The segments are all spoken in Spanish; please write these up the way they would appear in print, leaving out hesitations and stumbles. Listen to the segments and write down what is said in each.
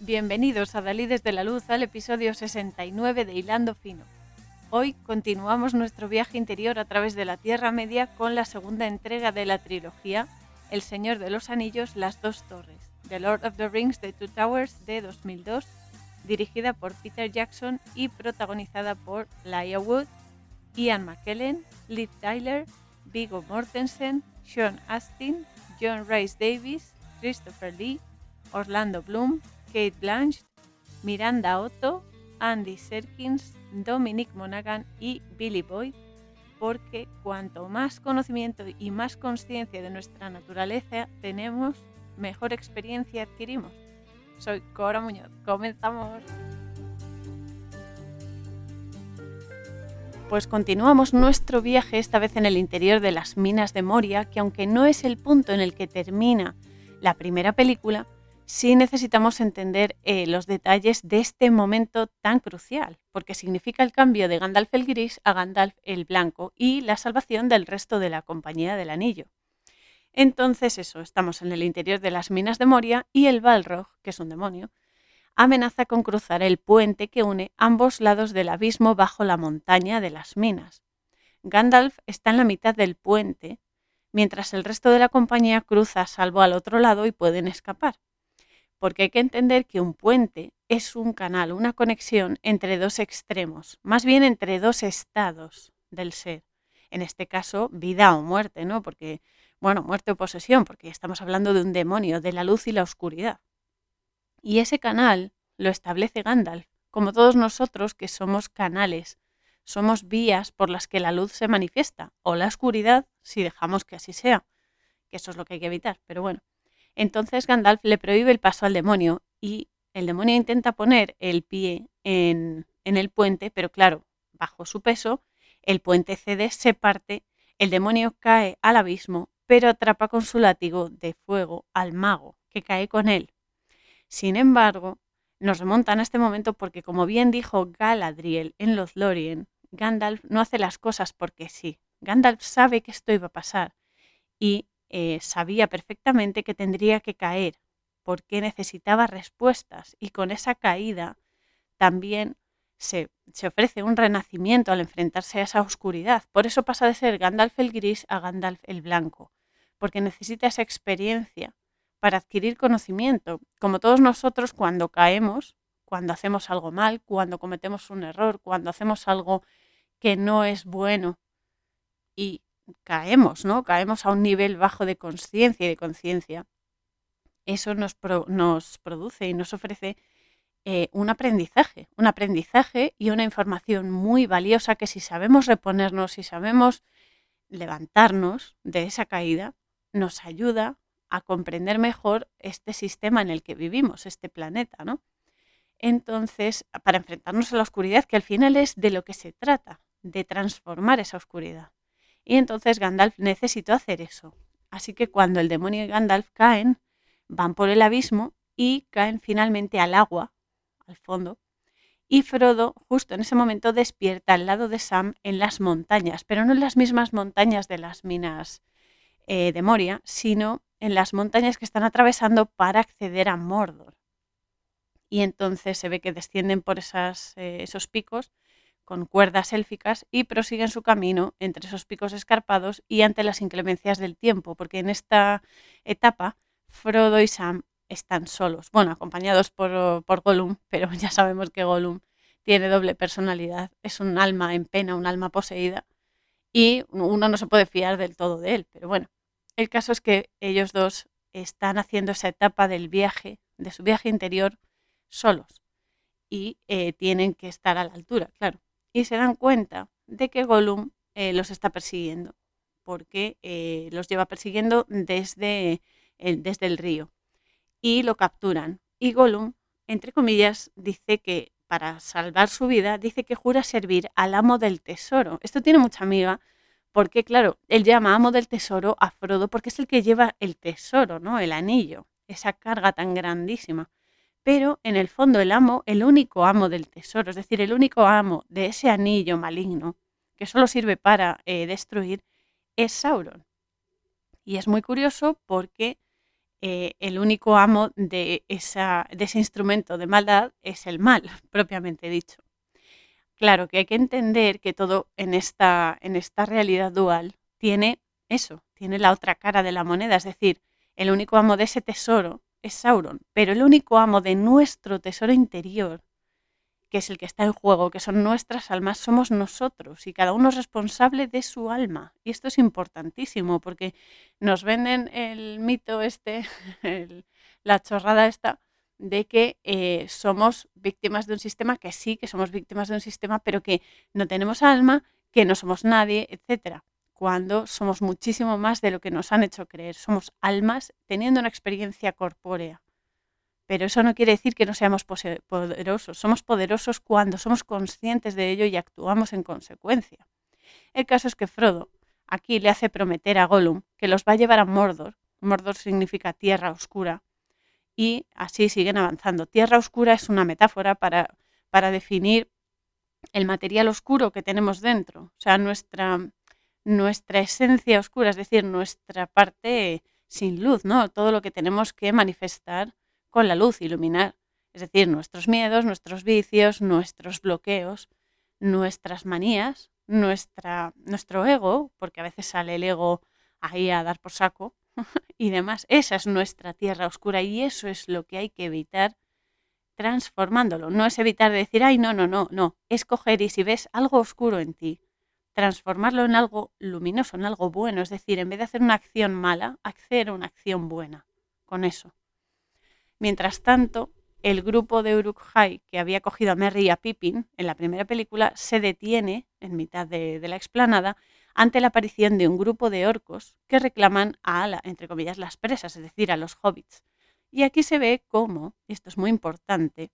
Bienvenidos a Dalí desde la Luz al episodio 69 de Hilando Fino. Hoy continuamos nuestro viaje interior a través de la Tierra Media con la segunda entrega de la trilogía El Señor de los Anillos, Las Dos Torres, The Lord of the Rings, The Two Towers de 2002, dirigida por Peter Jackson y protagonizada por Elijah Wood, Ian McKellen, Liv Tyler, Viggo Mortensen, Sean Astin, John Rhys Davies, Christopher Lee, Orlando Bloom, Cate Blanchett, Miranda Otto, Andy Serkis, Dominic Monaghan y Billy Boyd, porque cuanto más conocimiento y más conciencia de nuestra naturaleza tenemos, mejor experiencia adquirimos. Soy Cora Muñoz. ¡Comenzamos! Pues continuamos nuestro viaje, esta vez en el interior de las minas de Moria, que aunque no es el punto en el que termina la primera película, sí necesitamos entender los detalles de este momento tan crucial, porque significa el cambio de Gandalf el Gris a Gandalf el Blanco y la salvación del resto de la Compañía del Anillo. Entonces estamos en el interior de las minas de Moria y el Balrog, que es un demonio, amenaza con cruzar el puente que une ambos lados del abismo bajo la montaña de las minas. Gandalf está en la mitad del puente, mientras el resto de la compañía cruza a salvo al otro lado y pueden escapar. Porque hay que entender que un puente es un canal, una conexión entre dos extremos, más bien entre dos estados del ser. En este caso, vida o muerte, ¿no? Porque, muerte o posesión, porque estamos hablando de un demonio, de la luz y la oscuridad. Y ese canal lo establece Gandalf, como todos nosotros que somos canales, somos vías por las que la luz se manifiesta, o la oscuridad si dejamos que así sea, que eso es lo que hay que evitar, pero bueno. Entonces Gandalf le prohíbe el paso al demonio y el demonio intenta poner el pie en el puente, pero claro, bajo su peso, el puente cede, se parte, el demonio cae al abismo, pero atrapa con su látigo de fuego al mago, que cae con él. Sin embargo, nos remontan a este momento porque, como bien dijo Galadriel en Lothlórien, Gandalf no hace las cosas porque sí. Gandalf sabe que esto iba a pasar y sabía perfectamente que tendría que caer porque necesitaba respuestas, y con esa caída también se ofrece un renacimiento al enfrentarse a esa oscuridad. Por eso pasa de ser Gandalf el Gris a Gandalf el Blanco, porque necesita esa experiencia para adquirir conocimiento, como todos nosotros cuando caemos, cuando hacemos algo mal, cuando cometemos un error, cuando hacemos algo que no es bueno y caemos, ¿no? Caemos a un nivel bajo de consciencia y de conciencia. Eso nos produce y nos ofrece un aprendizaje y una información muy valiosa que, si sabemos reponernos, si sabemos levantarnos de esa caída, nos ayuda a comprender mejor este sistema en el que vivimos, este planeta, ¿no? Entonces, para enfrentarnos a la oscuridad, que al final es de lo que se trata, de transformar esa oscuridad. Y entonces Gandalf necesitó hacer eso. Así que cuando el demonio y Gandalf caen, van por el abismo y caen finalmente al agua, al fondo. Y Frodo, justo en ese momento, despierta al lado de Sam en las montañas, pero no en las mismas montañas de las minas de Moria, sino en las montañas que están atravesando para acceder a Mordor. Y entonces se ve que descienden por esos picos con cuerdas élficas y prosiguen su camino entre esos picos escarpados y ante las inclemencias del tiempo, porque en esta etapa Frodo y Sam están solos, acompañados por Gollum, pero ya sabemos que Gollum tiene doble personalidad, es un alma en pena, un alma poseída, y uno no se puede fiar del todo de él, pero bueno, el caso es que ellos dos están haciendo esa etapa del viaje, de su viaje interior, solos, y tienen que estar a la altura, claro, y se dan cuenta de que Gollum los está persiguiendo, porque los lleva persiguiendo desde el río, y lo capturan, y Gollum, entre comillas, dice que para salvar su vida, dice que jura servir al amo del tesoro. Esto tiene mucha amiga, porque claro, él llama amo del tesoro a Frodo porque es el que lleva el tesoro, ¿no? El anillo, esa carga tan grandísima. Pero en el fondo el único amo del tesoro, es decir, el único amo de ese anillo maligno, que solo sirve para destruir, es Sauron. Y es muy curioso porque el único amo de ese instrumento de maldad es el mal, propiamente dicho. Claro que hay que entender que todo en esta realidad dual tiene eso, tiene la otra cara de la moneda, es decir, el único amo de ese tesoro es Sauron, pero el único amo de nuestro tesoro interior, que es el que está en juego, que son nuestras almas, somos nosotros y cada uno es responsable de su alma. Y esto es importantísimo porque nos venden el mito la chorrada esta, de que somos víctimas de un sistema, que sí, que somos víctimas de un sistema, pero que no tenemos alma, que no somos nadie, etcétera. Cuando somos muchísimo más de lo que nos han hecho creer. Somos almas teniendo una experiencia corpórea. Pero eso no quiere decir que no seamos poderosos. Somos poderosos cuando somos conscientes de ello y actuamos en consecuencia. El caso es que Frodo aquí le hace prometer a Gollum que los va a llevar a Mordor. Mordor significa tierra oscura. Y así siguen avanzando. Tierra oscura es una metáfora para definir el material oscuro que tenemos dentro. O sea, nuestra esencia oscura, es decir, nuestra parte sin luz, ¿no? Todo lo que tenemos que manifestar con la luz, iluminar. Es decir, nuestros miedos, nuestros vicios, nuestros bloqueos, nuestras manías, nuestro ego, porque a veces sale el ego ahí a dar por saco y demás. Esa es nuestra tierra oscura y eso es lo que hay que evitar transformándolo. No es evitar decir, ay, no. Es coger y si ves algo oscuro en ti, transformarlo en algo luminoso, en algo bueno. Es decir, en vez de hacer una acción mala, hacer una acción buena con eso. Mientras tanto, el grupo de Uruk-hai que había cogido a Merry y a Pippin en la primera película se detiene en mitad de la explanada ante la aparición de un grupo de orcos que reclaman entre comillas, las presas, es decir, a los hobbits. Y aquí se ve cómo, y esto es muy importante,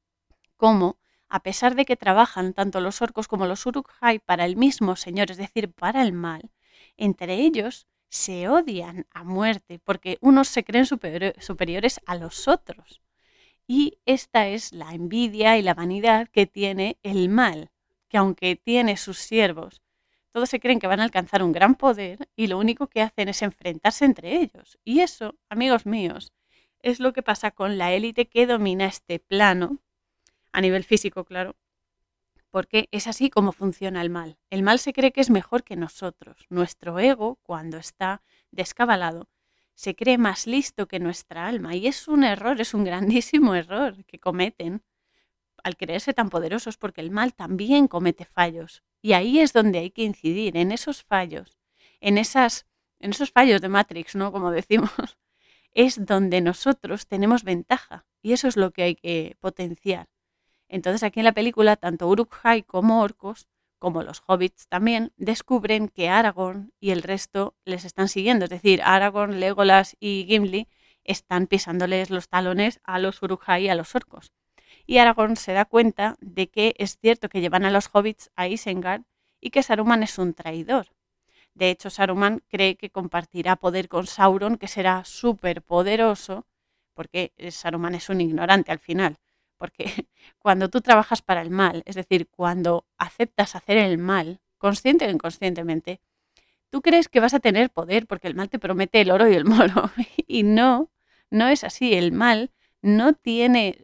cómo, a pesar de que trabajan tanto los orcos como los Uruk-hai para el mismo señor, es decir, para el mal, entre ellos se odian a muerte porque unos se creen superiores a los otros. Y esta es la envidia y la vanidad que tiene el mal, que aunque tiene sus siervos, todos se creen que van a alcanzar un gran poder y lo único que hacen es enfrentarse entre ellos. Y eso, amigos míos, es lo que pasa con la élite que domina este plano, a nivel físico, claro, porque es así como funciona el mal. El mal se cree que es mejor que nosotros. Nuestro ego, cuando está descabalado, se cree más listo que nuestra alma. Y es un error, es un grandísimo error que cometen al creerse tan poderosos, porque el mal también comete fallos. Y ahí es donde hay que incidir, en esos fallos, en esos fallos de Matrix, ¿no? Como decimos, es donde nosotros tenemos ventaja. Y eso es lo que hay que potenciar. Entonces aquí en la película, tanto Uruk-hai como orcos, como los hobbits también, descubren que Aragorn y el resto les están siguiendo. Es decir, Aragorn, Legolas y Gimli están pisándoles los talones a los Uruk-hai y a los orcos. Y Aragorn se da cuenta de que es cierto que llevan a los hobbits a Isengard y que Saruman es un traidor. De hecho, Saruman cree que compartirá poder con Sauron, que será súper poderoso, porque Saruman es un ignorante al final. Porque cuando tú trabajas para el mal, es decir, cuando aceptas hacer el mal, consciente o inconscientemente, tú crees que vas a tener poder porque el mal te promete el oro y el moro. Y no es así. El mal no tiene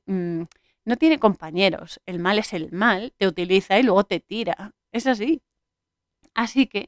compañeros. El mal es el mal, te utiliza y luego te tira. Es así. Así que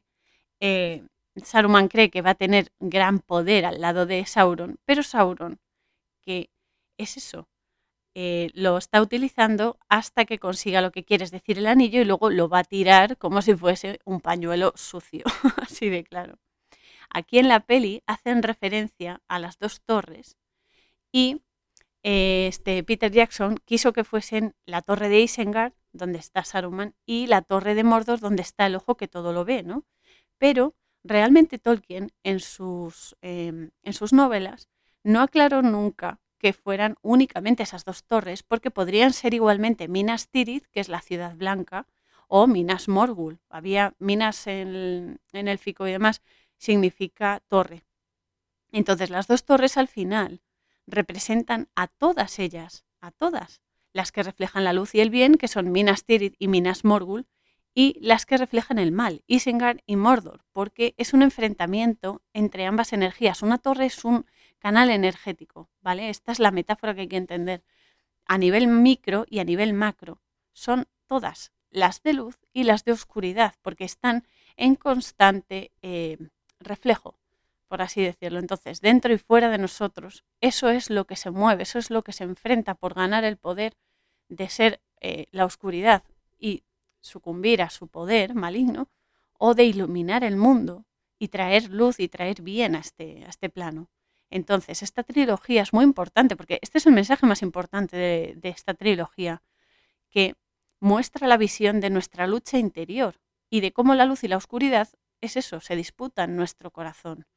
Saruman cree que va a tener gran poder al lado de Sauron, pero Sauron, que es eso, lo está utilizando hasta que consiga lo que quiere, es decir, el anillo, y luego lo va a tirar como si fuese un pañuelo sucio, así de claro. Aquí en la peli hacen referencia a las dos torres y Peter Jackson quiso que fuesen la torre de Isengard, donde está Saruman, y la torre de Mordor, donde está el ojo que todo lo ve, ¿no? Pero realmente Tolkien en sus novelas no aclaró nunca que fueran únicamente esas dos torres, porque podrían ser igualmente Minas Tirith, que es la ciudad blanca, o Minas Morgul. Había Minas en élfico y demás, significa torre. Entonces las dos torres al final representan a todas ellas, a todas, las que reflejan la luz y el bien, que son Minas Tirith y Minas Morgul, y las que reflejan el mal, Isengard y Mordor, porque es un enfrentamiento entre ambas energías. Una torre es un canal energético, ¿vale? Esta es la metáfora que hay que entender. A nivel micro y a nivel macro son todas, las de luz y las de oscuridad, porque están en constante reflejo, por así decirlo. Entonces, dentro y fuera de nosotros, eso es lo que se mueve, eso es lo que se enfrenta por ganar el poder de ser la oscuridad y sucumbir a su poder maligno, o de iluminar el mundo y traer luz y traer bien a este plano. Entonces, esta trilogía es muy importante, porque este es el mensaje más importante de esta trilogía, que muestra la visión de nuestra lucha interior y de cómo la luz y la oscuridad es eso, se disputan en nuestro corazón,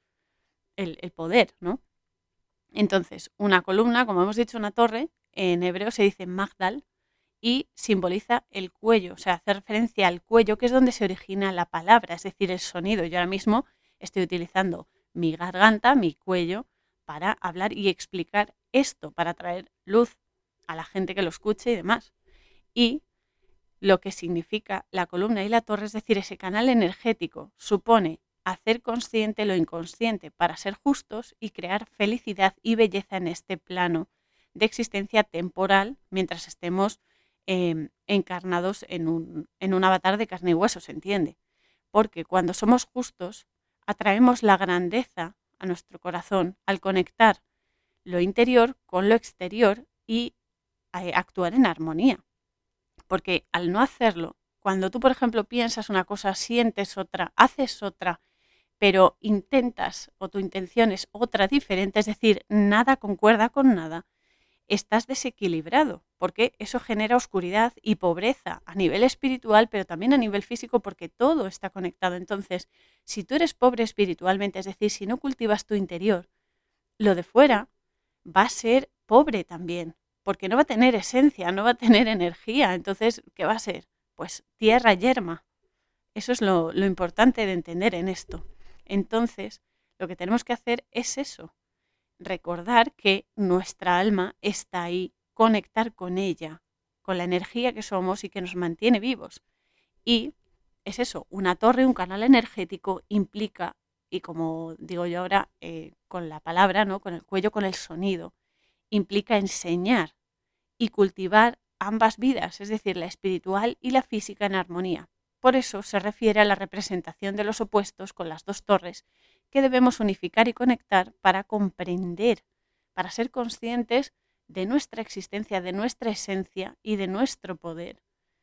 el poder, ¿no? Entonces, una columna, como hemos dicho, una torre, en hebreo se dice Magdal y simboliza el cuello, o sea, hace referencia al cuello, que es donde se origina la palabra, es decir, el sonido. Yo ahora mismo estoy utilizando mi garganta, mi cuello, para hablar y explicar esto, para traer luz a la gente que lo escuche y demás. Y lo que significa la columna y la torre, es decir, ese canal energético, supone hacer consciente lo inconsciente para ser justos y crear felicidad y belleza en este plano de existencia temporal mientras estemos encarnados en un avatar de carne y hueso, ¿se entiende? Porque cuando somos justos, atraemos la grandeza a nuestro corazón al conectar lo interior con lo exterior y actuar en armonía. Porque al no hacerlo, cuando tú, por ejemplo, piensas una cosa, sientes otra, haces otra, pero intentas o tu intención es otra diferente, es decir, nada concuerda con nada, estás desequilibrado, porque eso genera oscuridad y pobreza a nivel espiritual, pero también a nivel físico, porque todo está conectado. Entonces, si tú eres pobre espiritualmente, es decir, si no cultivas tu interior, lo de fuera va a ser pobre también, porque no va a tener esencia, no va a tener energía. Entonces, ¿qué va a ser? Pues tierra yerma. Eso es lo importante de entender en esto. Entonces, lo que tenemos que hacer es eso, recordar que nuestra alma está ahí, conectar con ella, con la energía que somos y que nos mantiene vivos. Y es eso, una torre, un canal energético implica, y como digo yo ahora, con la palabra, ¿no? Con el cuello, con el sonido, implica enseñar y cultivar ambas vidas, es decir, la espiritual y la física en armonía. Por eso se refiere a la representación de los opuestos con las dos torres que debemos unificar y conectar para comprender, para ser conscientes de nuestra existencia, de nuestra esencia y de nuestro poder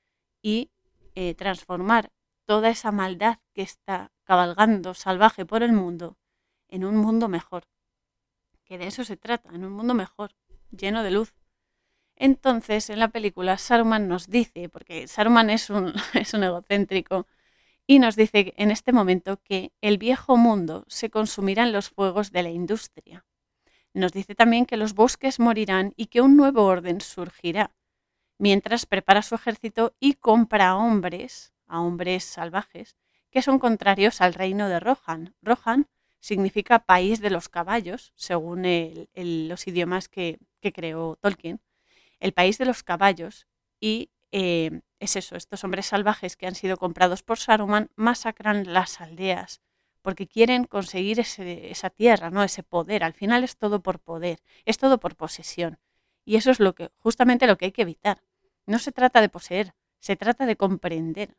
y transformar toda esa maldad que está cabalgando salvaje por el mundo en un mundo mejor. Que de eso se trata, en un mundo mejor, lleno de luz. Entonces, en la película, Saruman nos dice, porque Saruman es un egocéntrico, y nos dice en este momento que el viejo mundo se consumirá en los fuegos de la industria. Nos dice también que los bosques morirán y que un nuevo orden surgirá, mientras prepara su ejército y compra a hombres salvajes, que son contrarios al reino de Rohan. Rohan significa país de los caballos, según los idiomas que creó Tolkien. El país de los caballos, y es eso, estos hombres salvajes que han sido comprados por Saruman masacran las aldeas porque quieren conseguir esa tierra, ¿no? Ese poder. Al final es todo por poder, es todo por posesión. Y eso es justamente lo que hay que evitar. No se trata de poseer, se trata de comprender.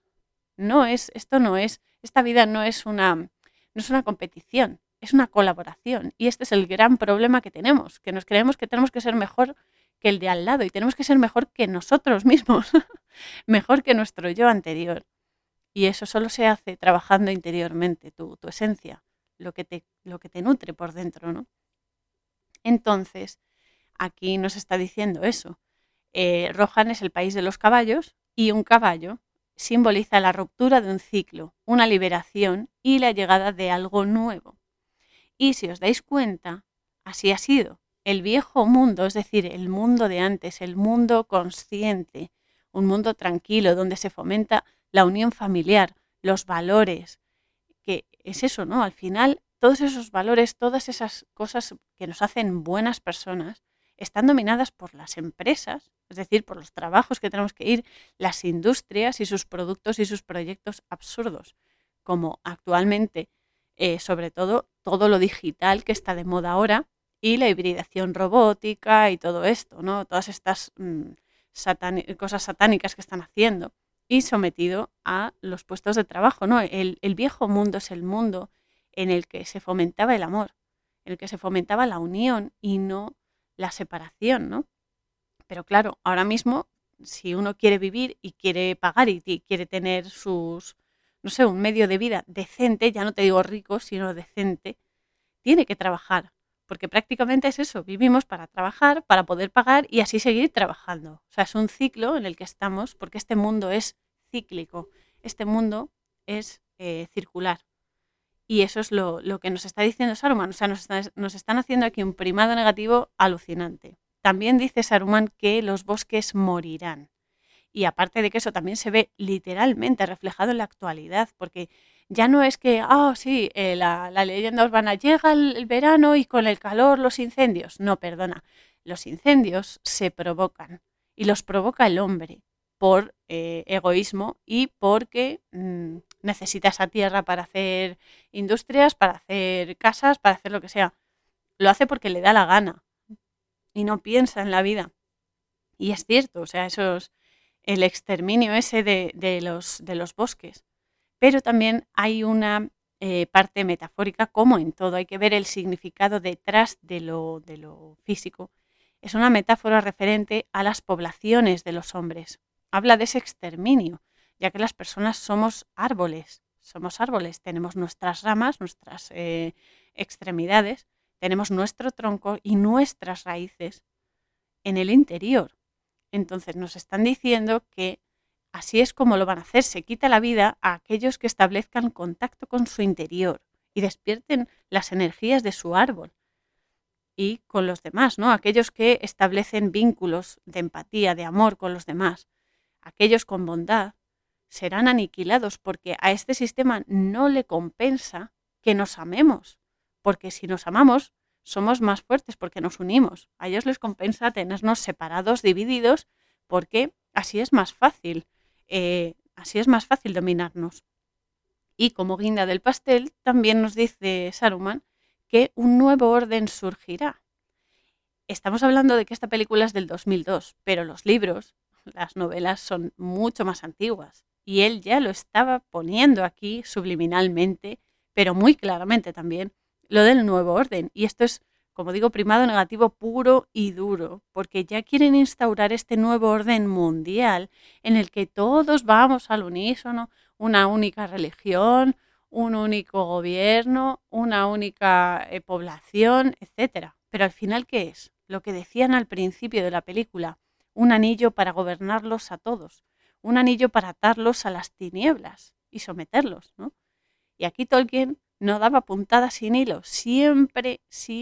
Esta vida no es una competición, es una colaboración. Y este es el gran problema que tenemos, que nos creemos que tenemos que ser mejor que el de al lado y tenemos que ser mejor que nosotros mismos, mejor que nuestro yo anterior. Y eso solo se hace trabajando interiormente, tu esencia, lo que te nutre por dentro, ¿no? Entonces, aquí nos está diciendo eso. Rohan es el país de los caballos y un caballo simboliza la ruptura de un ciclo, una liberación y la llegada de algo nuevo. Y si os dais cuenta, así ha sido. El viejo mundo, es decir, el mundo de antes, el mundo consciente, un mundo tranquilo donde se fomenta la unión familiar, los valores, que es eso, ¿no? Al final, todos esos valores, todas esas cosas que nos hacen buenas personas, están dominadas por las empresas, es decir, por los trabajos que tenemos que ir, las industrias y sus productos y sus proyectos absurdos, como actualmente, sobre todo lo digital que está de moda ahora y la hibridación robótica y todo esto, ¿no? Todas estas cosas satánicas que están haciendo y sometido a los puestos de trabajo, ¿no? El viejo mundo es el mundo en el que se fomentaba el amor, en el que se fomentaba la unión y no la separación, ¿no? Pero claro, ahora mismo, si uno quiere vivir y quiere pagar y quiere tener no sé, un medio de vida decente, ya no te digo rico, sino decente, tiene que trabajar, porque prácticamente es eso, vivimos para trabajar, para poder pagar y así seguir trabajando. O sea, es un ciclo en el que estamos, porque este mundo es cíclico, este mundo es circular. Y eso es lo que nos está diciendo Saruman. O sea, nos están haciendo aquí un primado negativo alucinante. También dice Saruman que los bosques morirán. Y aparte de que eso también se ve literalmente reflejado en la actualidad, porque ya no es que, sí, la leyenda urbana llega el verano y con el calor los incendios. No, perdona, los incendios se provocan y los provoca el hombre por egoísmo y porque necesita esa tierra para hacer industrias, para hacer casas, para hacer lo que sea. Lo hace porque le da la gana y no piensa en la vida. Y es cierto, o sea, el exterminio ese de los bosques. Pero también hay una parte metafórica, como en todo, hay que ver el significado detrás de lo físico. Es una metáfora referente a las poblaciones de los hombres. Habla de ese exterminio, ya que las personas somos árboles, tenemos nuestras ramas, nuestras extremidades, tenemos nuestro tronco y nuestras raíces en el interior. Entonces nos están diciendo que así es como lo van a hacer, se quita la vida a aquellos que establezcan contacto con su interior y despierten las energías de su árbol y con los demás, ¿no? Aquellos que establecen vínculos de empatía, de amor con los demás, aquellos con bondad, serán aniquilados porque a este sistema no le compensa que nos amemos, porque si nos amamos somos más fuertes porque nos unimos. A ellos les compensa tenernos separados, divididos, porque así es más fácil. Así es más fácil dominarnos. Y como guinda del pastel, también nos dice Saruman que un nuevo orden surgirá. Estamos hablando de que esta película es del 2002, pero los libros, las novelas son mucho más antiguas. Y él ya lo estaba poniendo aquí subliminalmente, pero muy claramente también, lo del nuevo orden. Y esto es, como digo, primado negativo puro y duro, porque ya quieren instaurar este nuevo orden mundial en el que todos vamos al unísono, una única religión, un único gobierno, una única población, etcétera. Pero al final, ¿qué es? Lo que decían al principio de la película, un anillo para gobernarlos a todos, un anillo para atarlos a las tinieblas y someterlos, ¿no? Y aquí Tolkien no daba puntadas sin hilo, siempre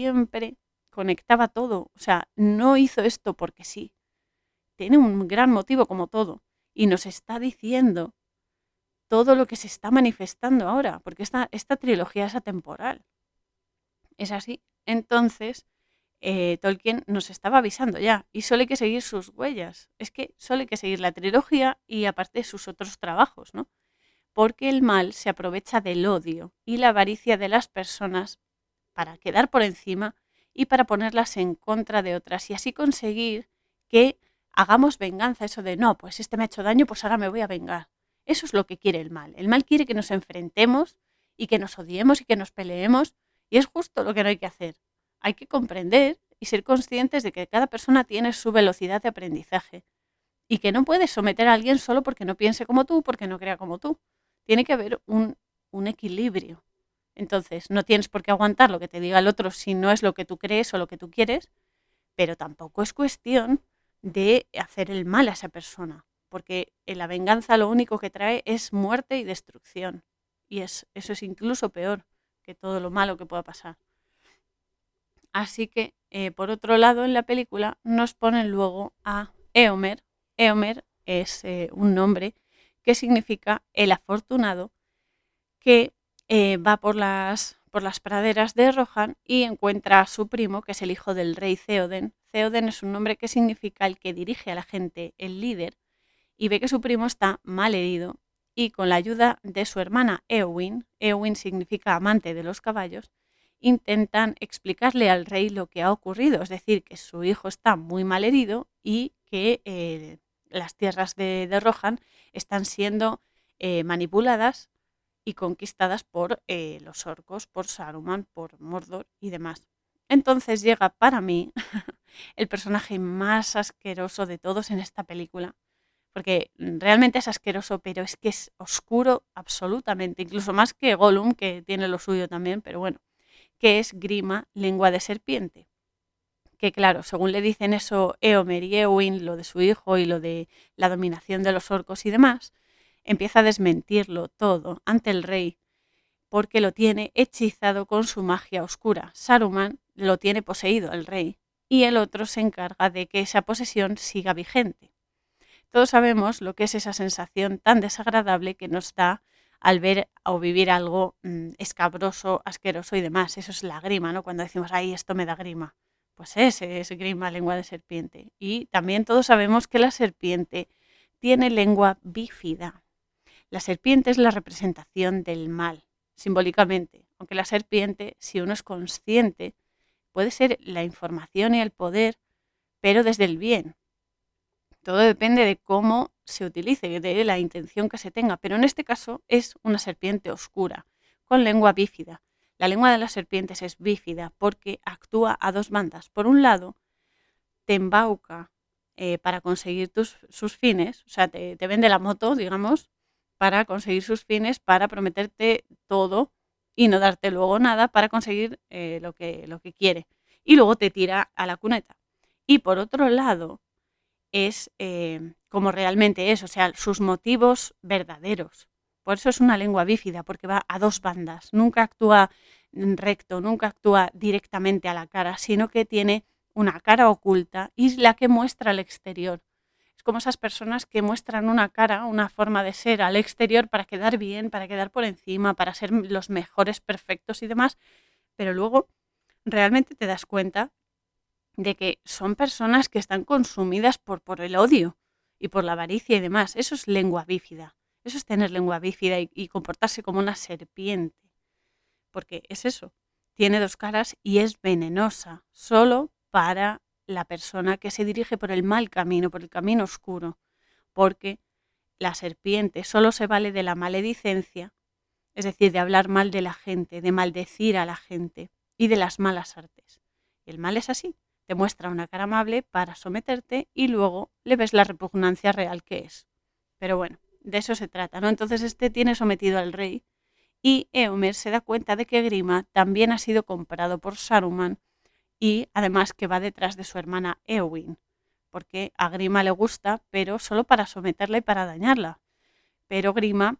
conectaba todo, o sea, no hizo esto porque sí, tiene un gran motivo como todo y nos está diciendo todo lo que se está manifestando ahora, porque esta trilogía es atemporal, es así. Entonces, Tolkien nos estaba avisando ya y solo hay que seguir sus huellas, es que solo hay que seguir la trilogía y aparte sus otros trabajos, ¿no? Porque el mal se aprovecha del odio y la avaricia de las personas para quedar por encima y para ponerlas en contra de otras y así conseguir que hagamos venganza, eso de no, pues este me ha hecho daño, pues ahora me voy a vengar. Eso es lo que quiere el mal. El mal quiere que nos enfrentemos y que nos odiemos y que nos peleemos y es justo lo que no hay que hacer. Hay que comprender y ser conscientes de que cada persona tiene su velocidad de aprendizaje y que no puedes someter a alguien solo porque no piense como tú, porque no crea como tú. Tiene que haber un equilibrio. Entonces, no tienes por qué aguantar lo que te diga el otro si no es lo que tú crees o lo que tú quieres, pero tampoco es cuestión de hacer el mal a esa persona, porque la venganza lo único que trae es muerte y destrucción. Y eso es incluso peor que todo lo malo que pueda pasar. Así que, por otro lado, en la película nos ponen luego a Éomer. Éomer es un nombre que significa el afortunado, que va por las praderas de Rohan y encuentra a su primo, que es el hijo del rey Theoden. Theoden es un nombre que significa el que dirige a la gente, el líder, y ve que su primo está mal herido y con la ayuda de su hermana Éowyn, Éowyn significa amante de los caballos, intentan explicarle al rey lo que ha ocurrido, es decir, que su hijo está muy mal herido y que las tierras de Rohan están siendo manipuladas y conquistadas por los orcos, por Saruman, por Mordor y demás. Entonces llega para mí el personaje más asqueroso de todos en esta película, porque realmente es asqueroso, pero es que es oscuro absolutamente, incluso más que Gollum, que tiene lo suyo también, pero bueno, que es Grima, lengua de serpiente. Que claro, según le dicen eso Éomer y Éowyn, lo de su hijo y lo de la dominación de los orcos y demás, empieza a desmentirlo todo ante el rey, porque lo tiene hechizado con su magia oscura. Saruman lo tiene poseído el rey, y el otro se encarga de que esa posesión siga vigente. Todos sabemos lo que es esa sensación tan desagradable que nos da al ver o vivir algo escabroso, asqueroso y demás. Eso es la grima, ¿no? Cuando decimos, ay, esto me da grima. Pues ese es grima, lengua de serpiente. Y también todos sabemos que la serpiente tiene lengua bífida. La serpiente es la representación del mal, simbólicamente. Aunque la serpiente, si uno es consciente, puede ser la información y el poder, pero desde el bien. Todo depende de cómo se utilice, de la intención que se tenga, pero en este caso es una serpiente oscura, con lengua bífida. La lengua de las serpientes es bífida porque actúa a dos bandas. Por un lado, te embauca para conseguir sus fines, o sea, te vende la moto, digamos, para conseguir sus fines, para prometerte todo y no darte luego nada para conseguir lo que quiere. Y luego te tira a la cuneta. Y por otro lado, es como realmente es, o sea, sus motivos verdaderos. Por eso es una lengua bífida, porque va a dos bandas. Nunca actúa recto, nunca actúa directamente a la cara, sino que tiene una cara oculta y es la que muestra al exterior. Es como esas personas que muestran una cara, una forma de ser al exterior para quedar bien, para quedar por encima, para ser los mejores, perfectos y demás, pero luego realmente te das cuenta de que son personas que están consumidas por el odio y por la avaricia y demás. Eso es lengua bífida. Eso es tener lengua bífida y comportarse como una serpiente. Porque es eso. Tiene dos caras y es venenosa. Solo para la persona que se dirige por el mal camino, por el camino oscuro. Porque la serpiente solo se vale de la maledicencia, es decir, de hablar mal de la gente, de maldecir a la gente y de las malas artes. El mal es así. Te muestra una cara amable para someterte y luego le ves la repugnancia real que es. Pero bueno, de eso se trata, ¿no? Entonces este tiene sometido al rey y Éomer se da cuenta de que Grima también ha sido comprado por Saruman y además que va detrás de su hermana Éowyn, porque a Grima le gusta, pero solo para someterla y para dañarla. Pero Grima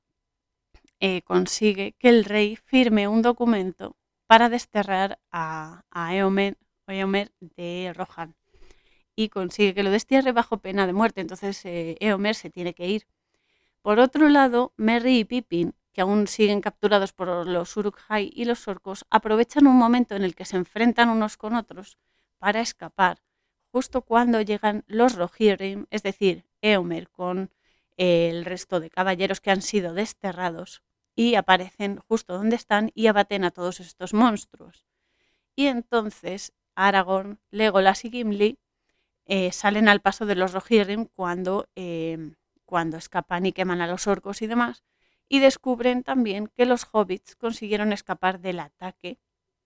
consigue que el rey firme un documento para desterrar a Éomer de Rohan y consigue que lo destierre bajo pena de muerte. Entonces Éomer se tiene que ir. Por otro lado, Merry y Pippin, que aún siguen capturados por los Uruk-hai y los orcos, aprovechan un momento en el que se enfrentan unos con otros para escapar, justo cuando llegan los Rohirrim, es decir, Éomer con el resto de caballeros que han sido desterrados, y aparecen justo donde están y abaten a todos estos monstruos. Y entonces Aragorn, Legolas y Gimli salen al paso de los Rohirrim cuando escapan y queman a los orcos y demás, y descubren también que los hobbits consiguieron escapar del ataque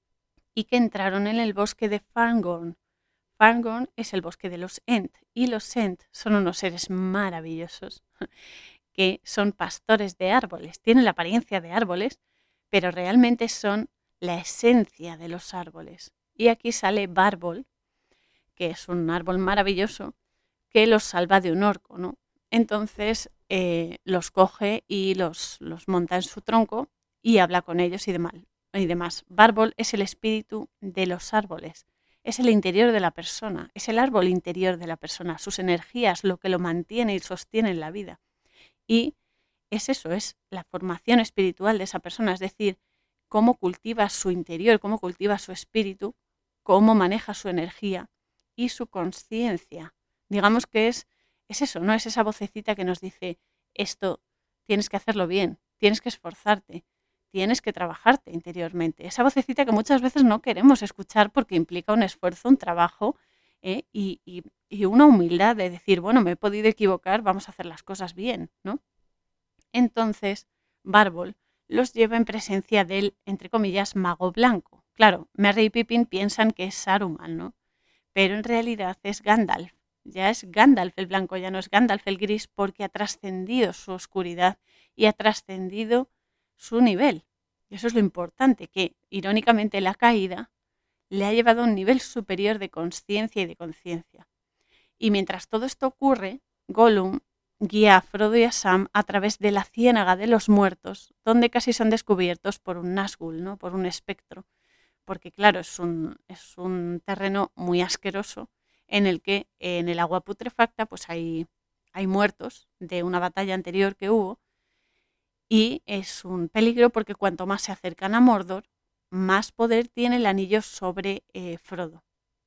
y que entraron en el bosque de Fangorn. Fangorn es el bosque de los Ent, y los Ent son unos seres maravillosos que son pastores de árboles, tienen la apariencia de árboles, pero realmente son la esencia de los árboles. Y aquí sale Bárbol, que es un árbol maravilloso, que los salva de un orco, ¿no? Entonces los coge y los monta en su tronco y habla con ellos y demás. Bárbol es el espíritu de los árboles, es el interior de la persona, es el árbol interior de la persona, sus energías, lo que lo mantiene y sostiene en la vida. Y es eso, es la formación espiritual de esa persona, es decir, cómo cultiva su interior, cómo cultiva su espíritu, cómo maneja su energía y su conciencia. Digamos que es eso, ¿no? Es esa vocecita que nos dice, esto tienes que hacerlo bien, tienes que esforzarte, tienes que trabajarte interiormente. Esa vocecita que muchas veces no queremos escuchar porque implica un esfuerzo, un trabajo, y una humildad de decir, bueno, me he podido equivocar, vamos a hacer las cosas bien, ¿no? Entonces, Bárbol los lleva en presencia del, entre comillas, mago blanco. Claro, Merry y Pippin piensan que es Saruman, ¿no? Pero en realidad es Gandalf. Ya es Gandalf el blanco, ya no es Gandalf el gris, porque ha trascendido su oscuridad y ha trascendido su nivel. Y eso es lo importante, que irónicamente la caída le ha llevado a un nivel superior de consciencia y de conciencia. Y mientras todo esto ocurre, Gollum guía a Frodo y a Sam a través de la ciénaga de los muertos, donde casi son descubiertos por un Nazgûl, ¿no? Por un espectro. Porque claro, es un terreno muy asqueroso en el que en el agua putrefacta pues hay muertos de una batalla anterior que hubo, y es un peligro porque cuanto más se acercan a Mordor, más poder tiene el anillo sobre Frodo.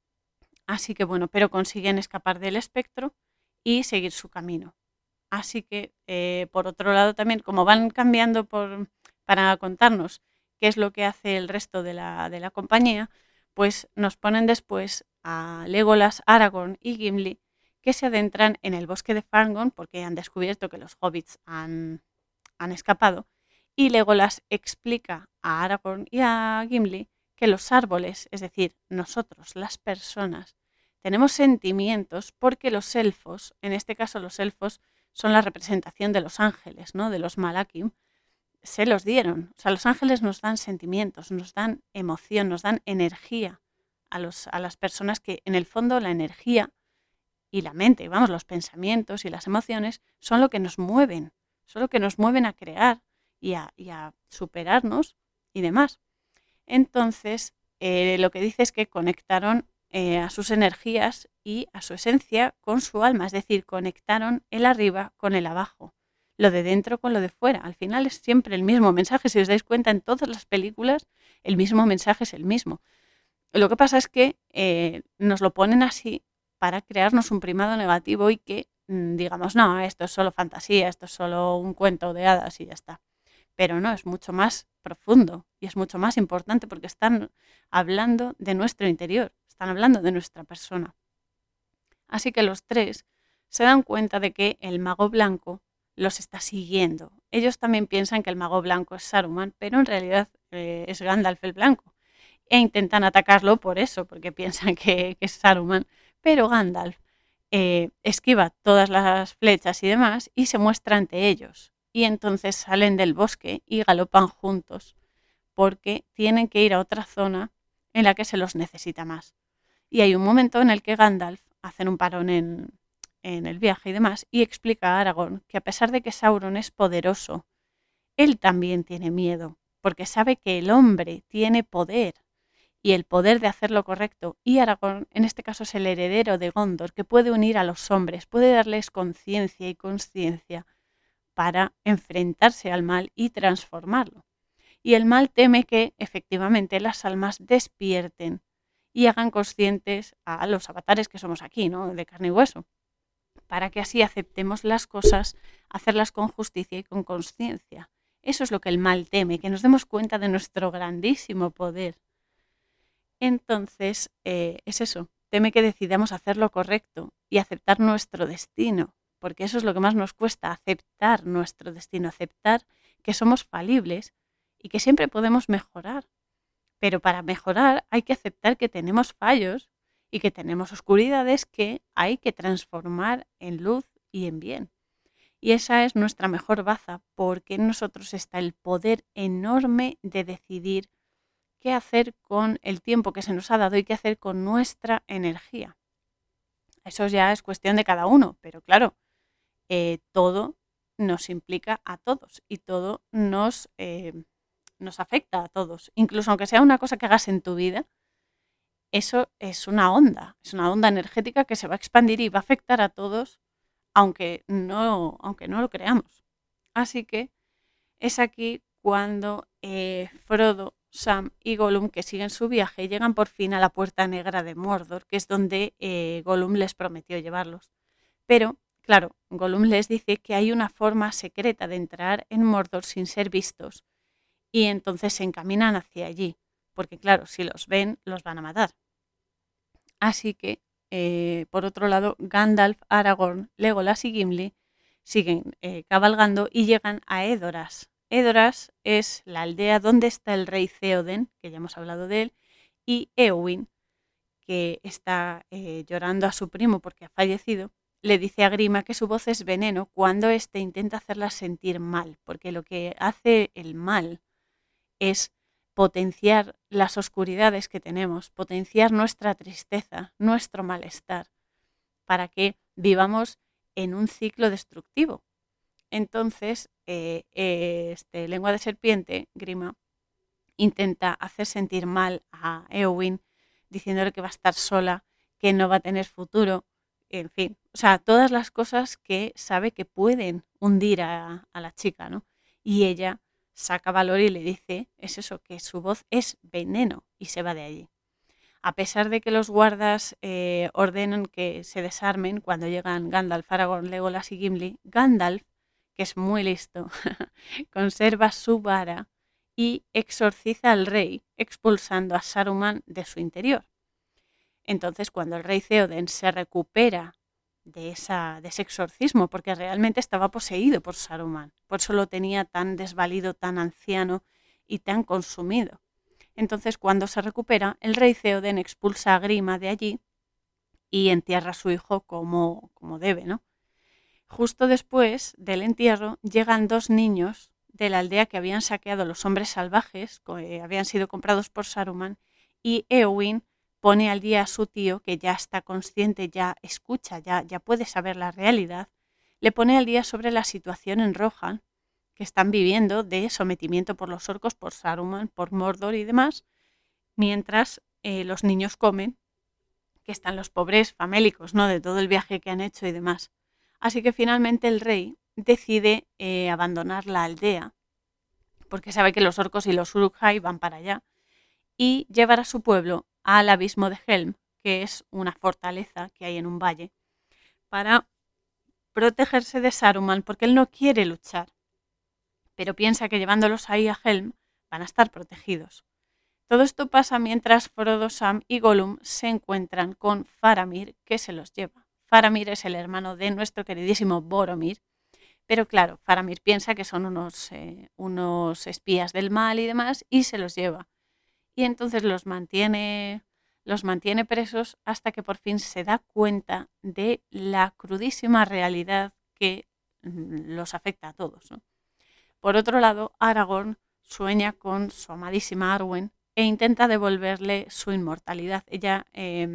Así que bueno, pero consiguen escapar del espectro y seguir su camino. Así que, por otro lado también, como van cambiando para contarnos qué es lo que hace el resto de la compañía, pues nos ponen después a Legolas, Aragorn y Gimli, que se adentran en el bosque de Fangorn porque han descubierto que los hobbits han escapado, y Legolas explica a Aragorn y a Gimli que los árboles, es decir, nosotros, las personas, tenemos sentimientos porque los elfos, en este caso los elfos, son la representación de los ángeles, ¿no? De los Malakim, se los dieron. O sea, los ángeles nos dan sentimientos, nos dan emoción, nos dan energía a las personas, que en el fondo la energía y la mente, vamos, los pensamientos y las emociones son lo que nos mueven, son lo que nos mueven a crear y a superarnos y demás. Entonces, lo que dice es que conectaron a sus energías y a su esencia con su alma, es decir, conectaron el arriba con el abajo, lo de dentro con lo de fuera. Al final es siempre el mismo mensaje, si os dais cuenta en todas las películas, el mismo mensaje es el mismo. Lo que pasa es que nos lo ponen así para crearnos un primado negativo y que digamos, no, esto es solo fantasía, esto es solo un cuento de hadas y ya está. Pero no, es mucho más profundo y es mucho más importante porque están hablando de nuestro interior, están hablando de nuestra persona. Así que los tres se dan cuenta de que el mago blanco los está siguiendo. Ellos también piensan que el mago blanco es Saruman, pero en realidad es Gandalf el blanco. E intentan atacarlo por eso, porque piensan que es Saruman. Pero Gandalf esquiva todas las flechas y demás y se muestra ante ellos. Y entonces salen del bosque y galopan juntos, porque tienen que ir a otra zona en la que se los necesita más. Y hay un momento en el que Gandalf hace un parón en el viaje y demás y explica a Aragorn que a pesar de que Sauron es poderoso, él también tiene miedo, porque sabe que el hombre tiene poder y el poder de hacer lo correcto. Y Aragorn, en este caso, es el heredero de Gondor, que puede unir a los hombres, puede darles conciencia y consciencia para enfrentarse al mal y transformarlo. Y el mal teme que, efectivamente, las almas despierten y hagan conscientes a los avatares que somos aquí, ¿no? De carne y hueso, para que así aceptemos las cosas, hacerlas con justicia y con conciencia. Eso es lo que el mal teme, que nos demos cuenta de nuestro grandísimo poder. Entonces, es eso, teme que decidamos hacer lo correcto y aceptar nuestro destino, porque eso es lo que más nos cuesta, aceptar nuestro destino, aceptar que somos falibles y que siempre podemos mejorar. Pero para mejorar hay que aceptar que tenemos fallos y que tenemos oscuridades que hay que transformar en luz y en bien. Y esa es nuestra mejor baza, porque en nosotros está el poder enorme de decidir qué hacer con el tiempo que se nos ha dado y qué hacer con nuestra energía. Eso ya es cuestión de cada uno, pero claro, todo nos implica a todos y todo nos afecta a todos. Incluso aunque sea una cosa que hagas en tu vida, eso es una onda energética que se va a expandir y va a afectar a todos, aunque no lo creamos. Así que es aquí cuando Frodo, Sam y Gollum, que siguen su viaje, llegan por fin a la Puerta Negra de Mordor, que es donde Gollum les prometió llevarlos. Pero, claro, Gollum les dice que hay una forma secreta de entrar en Mordor sin ser vistos y entonces se encaminan hacia allí, porque claro, si los ven, los van a matar. Así que, por otro lado, Gandalf, Aragorn, Legolas y Gimli siguen cabalgando y llegan a Edoras. Edoras es la aldea donde está el rey Theoden, que ya hemos hablado de él, y Éowyn, que está llorando a su primo porque ha fallecido, le dice a Grima que su voz es veneno cuando éste intenta hacerla sentir mal, porque lo que hace el mal es potenciar las oscuridades que tenemos, potenciar nuestra tristeza, nuestro malestar, para que vivamos en un ciclo destructivo. Entonces, lengua de serpiente, Grima, intenta hacer sentir mal a Éowyn, diciéndole que va a estar sola, que no va a tener futuro, en fin, o sea, todas las cosas que sabe que pueden hundir a la chica, ¿no? Y ella saca valor y le dice, es eso, que su voz es veneno y se va de allí. A pesar de que los guardas ordenan que se desarmen cuando llegan Gandalf, Aragorn, Legolas y Gimli, Gandalf, que es muy listo, conserva su vara y exorciza al rey, expulsando a Saruman de su interior. Entonces, cuando el rey Theoden se recupera de ese exorcismo, porque realmente estaba poseído por Saruman, por eso lo tenía tan desvalido, tan anciano y tan consumido. Entonces, cuando se recupera, el rey Theoden expulsa a Grima de allí y entierra a su hijo como debe, ¿no? Justo después del entierro llegan 2 niños de la aldea que habían saqueado los hombres salvajes, que habían sido comprados por Saruman, y Éowyn pone al día a su tío, que ya está consciente, ya escucha, ya puede saber la realidad, le pone al día sobre la situación en Rohan, que están viviendo de sometimiento por los orcos, por Saruman, por Mordor y demás, mientras los niños comen, que están los pobres famélicos, ¿no?, de todo el viaje que han hecho y demás. Así que finalmente el rey decide abandonar la aldea, porque sabe que los orcos y los Uruk-hai van para allá, y llevar a su pueblo al abismo de Helm, que es una fortaleza que hay en un valle, para protegerse de Saruman, porque él no quiere luchar, pero piensa que llevándolos ahí a Helm van a estar protegidos. Todo esto pasa mientras Frodo, Sam y Gollum se encuentran con Faramir, que se los lleva. Faramir es el hermano de nuestro queridísimo Boromir, pero claro, Faramir piensa que son unos espías del mal y demás, y se los lleva. Y entonces los mantiene presos hasta que por fin se da cuenta de la crudísima realidad que los afecta a todos, ¿no? Por otro lado, Aragorn sueña con su amadísima Arwen e intenta devolverle su inmortalidad. Ella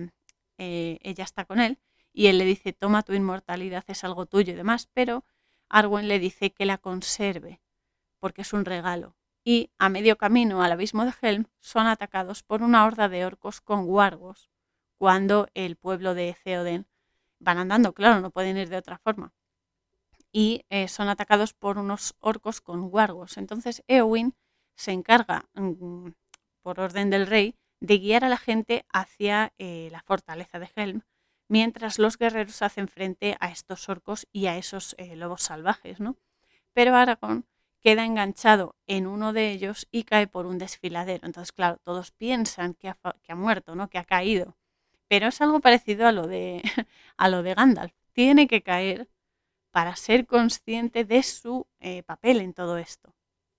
está con él y él le dice, toma tu inmortalidad, es algo tuyo y demás, pero Arwen le dice que la conserve porque es un regalo. Y a medio camino al abismo de Helm son atacados por una horda de orcos con wargos, cuando el pueblo de Theoden van andando, claro, no pueden ir de otra forma. Y son atacados por unos orcos con wargos. Entonces Éowyn se encarga, por orden del rey, de guiar a la gente hacia la fortaleza de Helm, mientras los guerreros hacen frente a estos orcos y a esos lobos salvajes, ¿no? Pero Aragorn queda enganchado en uno de ellos y cae por un desfiladero. Entonces, claro, todos piensan que ha muerto, ¿no?, que ha caído. Pero es algo parecido a lo de Gandalf. Tiene que caer para ser consciente de su papel en todo esto.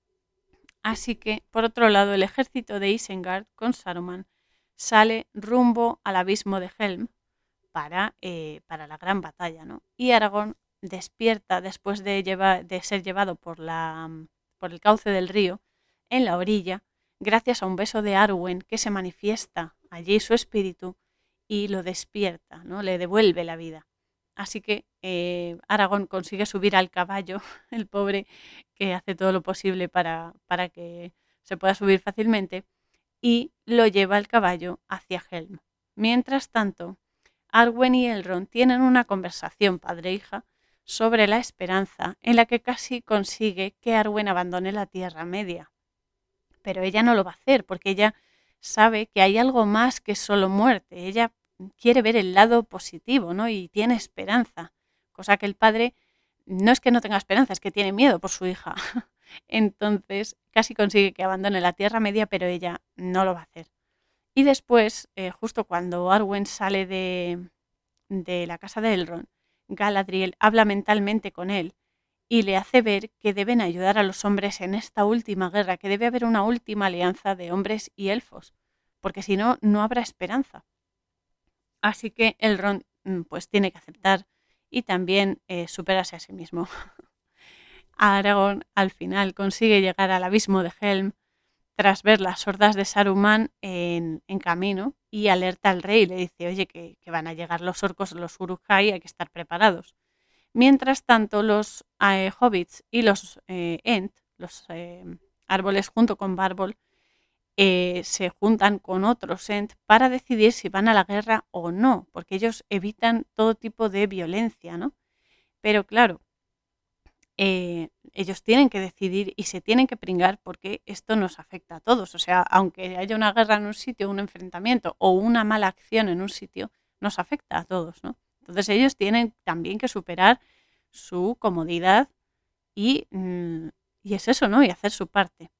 Así que, por otro lado, el ejército de Isengard con Saruman sale rumbo al abismo de Helm para la gran batalla, ¿no? Y Aragorn despierta después de ser llevado por el cauce del río en la orilla, gracias a un beso de Arwen que se manifiesta allí su espíritu y lo despierta, ¿no?, le devuelve la vida. Así que Aragorn consigue subir al caballo, el pobre, que hace todo lo posible para que se pueda subir fácilmente, y lo lleva el caballo hacia Helm. Mientras tanto, Arwen y Elrond tienen una conversación padre e hija sobre la esperanza, en la que casi consigue que Arwen abandone la Tierra Media. Pero ella no lo va a hacer, porque ella sabe que hay algo más que solo muerte. Ella quiere ver el lado positivo, ¿no?, y tiene esperanza, cosa que el padre no es que no tenga esperanza, es que tiene miedo por su hija. Entonces casi consigue que abandone la Tierra Media, pero ella no lo va a hacer. Y después, justo cuando Arwen sale de la casa de Elrond, Galadriel habla mentalmente con él y le hace ver que deben ayudar a los hombres en esta última guerra, que debe haber una última alianza de hombres y elfos, porque si no, no habrá esperanza. Así que Elrond pues tiene que aceptar y también superarse a sí mismo. Aragorn al final consigue llegar al abismo de Helm tras ver las hordas de Saruman en camino y alerta al rey y le dice, oye, que van a llegar los orcos, los Uruk-hai, hay que estar preparados. Mientras tanto, los hobbits y los Ent, los árboles junto con Bárbol, se juntan con otros Ent para decidir si van a la guerra o no, porque ellos evitan todo tipo de violencia, ¿no? Pero claro, ellos tienen que decidir y se tienen que pringar porque esto nos afecta a todos. O sea, aunque haya una guerra en un sitio, un enfrentamiento o una mala acción en un sitio, nos afecta a todos, ¿no? Entonces ellos tienen también que superar su comodidad y es eso, ¿no? Y hacer su parte.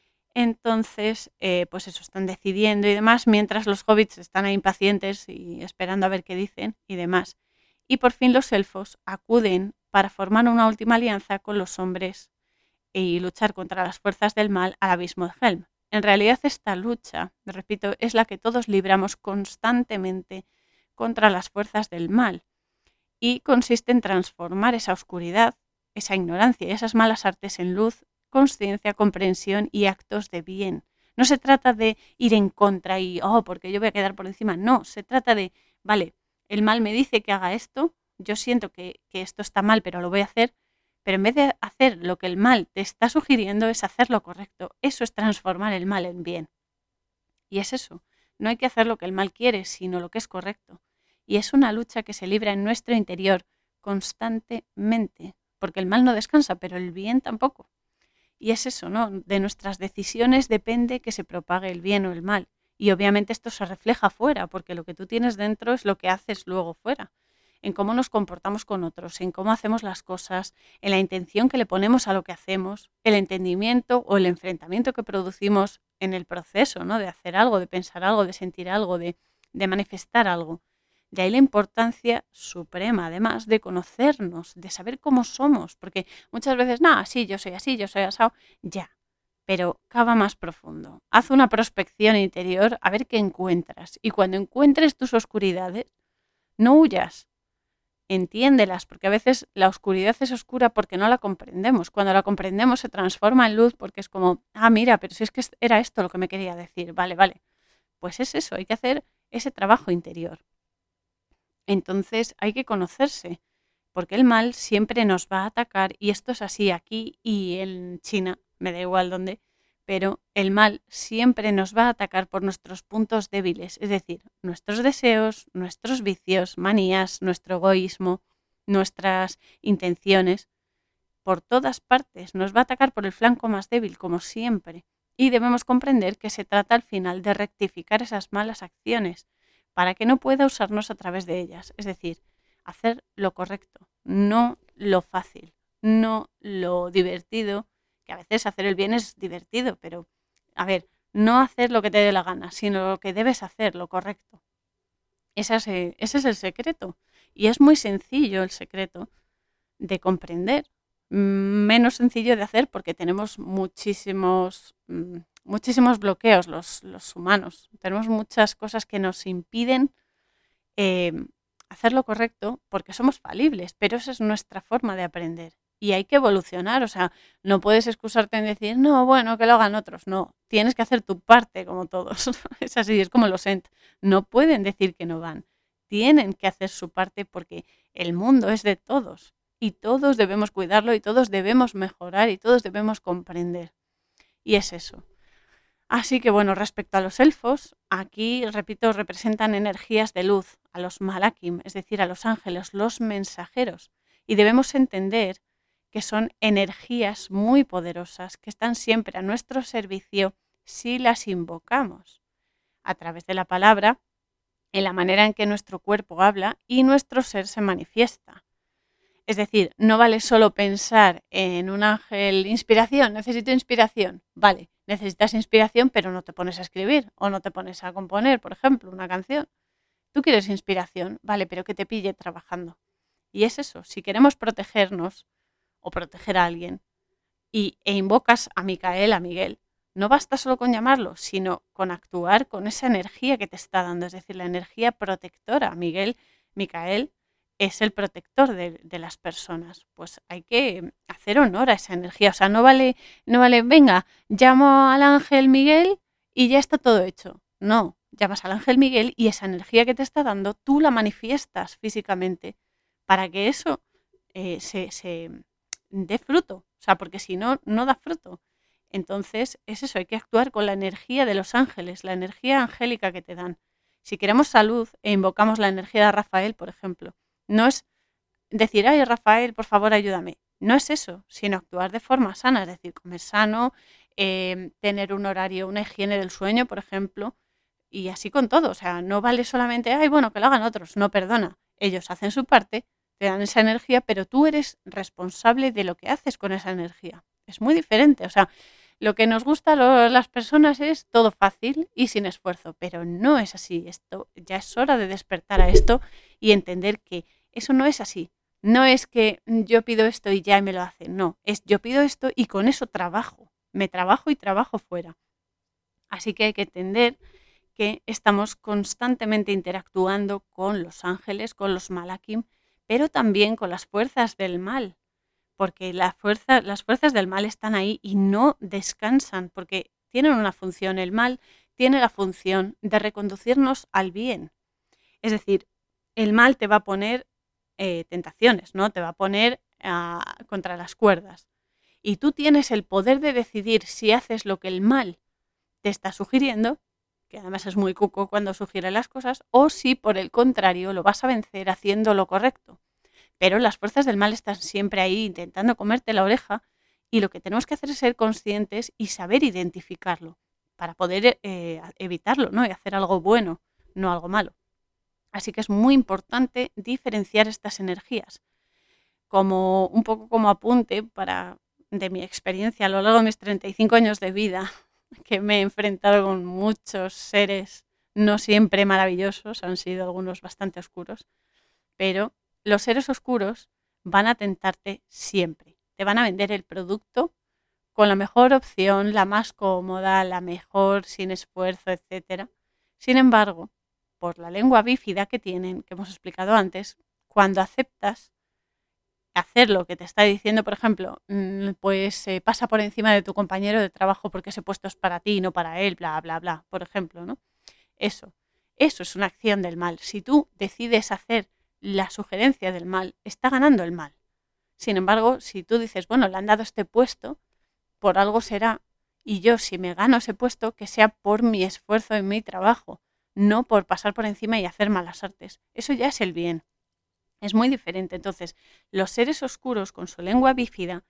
Entonces, pues eso, están decidiendo y demás, mientras los hobbits están ahí impacientes y esperando a ver qué dicen y demás. Y por fin los elfos acuden para formar una última alianza con los hombres y luchar contra las fuerzas del mal al abismo de Helm. En realidad esta lucha, repito, es la que todos libramos constantemente contra las fuerzas del mal y consiste en transformar esa oscuridad, esa ignorancia y esas malas artes en luz, conciencia, comprensión y actos de bien. No se trata de ir en contra y, porque yo voy a quedar por encima. No, se trata de, vale, el mal me dice que haga esto, yo siento que esto está mal, pero lo voy a hacer, pero en vez de hacer lo que el mal te está sugiriendo, es hacer lo correcto. Eso es transformar el mal en bien. Y es eso, no hay que hacer lo que el mal quiere, sino lo que es correcto. Y es una lucha que se libra en nuestro interior constantemente, porque el mal no descansa, pero el bien tampoco. Y es eso, ¿no? De nuestras decisiones depende que se propague el bien o el mal. Y obviamente esto se refleja fuera, porque lo que tú tienes dentro es lo que haces luego fuera. En cómo nos comportamos con otros, en cómo hacemos las cosas, en la intención que le ponemos a lo que hacemos, el entendimiento o el enfrentamiento que producimos en el proceso, ¿no? De hacer algo, de pensar algo, de sentir algo, de manifestar algo. De ahí la importancia suprema, además, de conocernos, de saber cómo somos, porque muchas veces, sí, yo soy así, yo soy asado, ya, pero cava más profundo. Haz una prospección interior a ver qué encuentras. Y cuando encuentres tus oscuridades, no huyas, entiéndelas, porque a veces la oscuridad es oscura porque no la comprendemos. Cuando la comprendemos se transforma en luz porque es como, mira, pero si es que era esto lo que me quería decir, vale. Pues es eso, hay que hacer ese trabajo interior. Entonces hay que conocerse, porque el mal siempre nos va a atacar y esto es así aquí y en China, me da igual dónde, pero el mal siempre nos va a atacar por nuestros puntos débiles, es decir, nuestros deseos, nuestros vicios, manías, nuestro egoísmo, nuestras intenciones, por todas partes, nos va a atacar por el flanco más débil, como siempre, y debemos comprender que se trata al final de rectificar esas malas acciones para que no pueda usarnos a través de ellas, es decir, hacer lo correcto, no lo fácil, no lo divertido, que a veces hacer el bien es divertido, pero a ver, no hacer lo que te dé la gana, sino lo que debes hacer, lo correcto. Ese es el secreto. Y es muy sencillo el secreto de comprender, menos sencillo de hacer porque tenemos muchísimos bloqueos los humanos. Tenemos muchas cosas que nos impiden hacer lo correcto porque somos falibles, pero esa es nuestra forma de aprender. Y hay que evolucionar, o sea, no puedes excusarte en decir, no, bueno, que lo hagan otros. No, tienes que hacer tu parte como todos. Es así, es como los Ent. No pueden decir que no van. Tienen que hacer su parte porque el mundo es de todos y todos debemos cuidarlo y todos debemos mejorar y todos debemos comprender. Y es eso. Así que bueno, respecto a los elfos, aquí, repito, representan energías de luz, a los Malakim, es decir, a los ángeles, los mensajeros. Y debemos entender que son energías muy poderosas que están siempre a nuestro servicio si las invocamos a través de la palabra, en la manera en que nuestro cuerpo habla y nuestro ser se manifiesta. Es decir, no vale solo pensar en un ángel, inspiración, necesito inspiración. Vale, necesitas inspiración, pero no te pones a escribir o no te pones a componer, por ejemplo, una canción. Tú quieres inspiración, vale, pero que te pille trabajando. Y es eso, si queremos protegernos o proteger a alguien e invocas a Micael, a Miguel, no basta solo con llamarlo, sino con actuar con esa energía que te está dando, es decir, la energía protectora. Micael es el protector de las personas. Pues hay que hacer honor a esa energía. O sea, no vale, venga, llamo al ángel Miguel y ya está todo hecho. No, llamas al ángel Miguel y esa energía que te está dando, tú la manifiestas físicamente para que eso se dé fruto. O sea, porque si no, no da fruto. Entonces, es eso, hay que actuar con la energía de los ángeles, la energía angélica que te dan. Si queremos salud e invocamos la energía de Rafael, por ejemplo, no es decir, ay, Rafael, por favor, ayúdame. No es eso, sino actuar de forma sana, es decir, comer sano, tener un horario, una higiene del sueño, por ejemplo, y así con todo. O sea, no vale solamente, ay, bueno, que lo hagan otros. No, perdona. Ellos hacen su parte, te dan esa energía, pero tú eres responsable de lo que haces con esa energía. Es muy diferente. O sea, lo que nos gusta a las personas es todo fácil y sin esfuerzo, pero no es así. Esto ya es hora de despertar a esto y entender que eso no es así. No es que yo pido esto y ya me lo hacen. No, es yo pido esto y con eso trabajo. Me trabajo y trabajo fuera. Así que hay que entender que estamos constantemente interactuando con los ángeles, con los malakim, pero también con las fuerzas del mal, porque las fuerzas del mal están ahí y no descansan, porque tienen una función. El mal tiene la función de reconducirnos al bien. Es decir, el mal te va a poner tentaciones, ¿no? Te va a poner contra las cuerdas. Y tú tienes el poder de decidir si haces lo que el mal te está sugiriendo, que además es muy cuco cuando sugiere las cosas, o si por el contrario lo vas a vencer haciendo lo correcto. Pero las fuerzas del mal están siempre ahí intentando comerte la oreja y lo que tenemos que hacer es ser conscientes y saber identificarlo para poder evitarlo, ¿no? Y hacer algo bueno, no algo malo. Así que es muy importante diferenciar estas energías. Como un poco como apunte de mi experiencia a lo largo de mis 35 años de vida, que me he enfrentado con muchos seres no siempre maravillosos, han sido algunos bastante oscuros, pero los seres oscuros van a tentarte siempre. Te van a vender el producto con la mejor opción, la más cómoda, la mejor, sin esfuerzo, etcétera. Sin embargo, por la lengua bífida que tienen, que hemos explicado antes, cuando aceptas hacer lo que te está diciendo, por ejemplo, pues pasa por encima de tu compañero de trabajo porque ese puesto es para ti y no para él, bla, bla, bla, por ejemplo, ¿no? Eso es una acción del mal. Si tú decides hacer la sugerencia del mal, está ganando el mal. Sin embargo, si tú dices, bueno, le han dado este puesto, por algo será, y yo si me gano ese puesto, que sea por mi esfuerzo en mi trabajo, no por pasar por encima y hacer malas artes. Eso ya es el bien. Es muy diferente. Entonces, los seres oscuros con su lengua bífida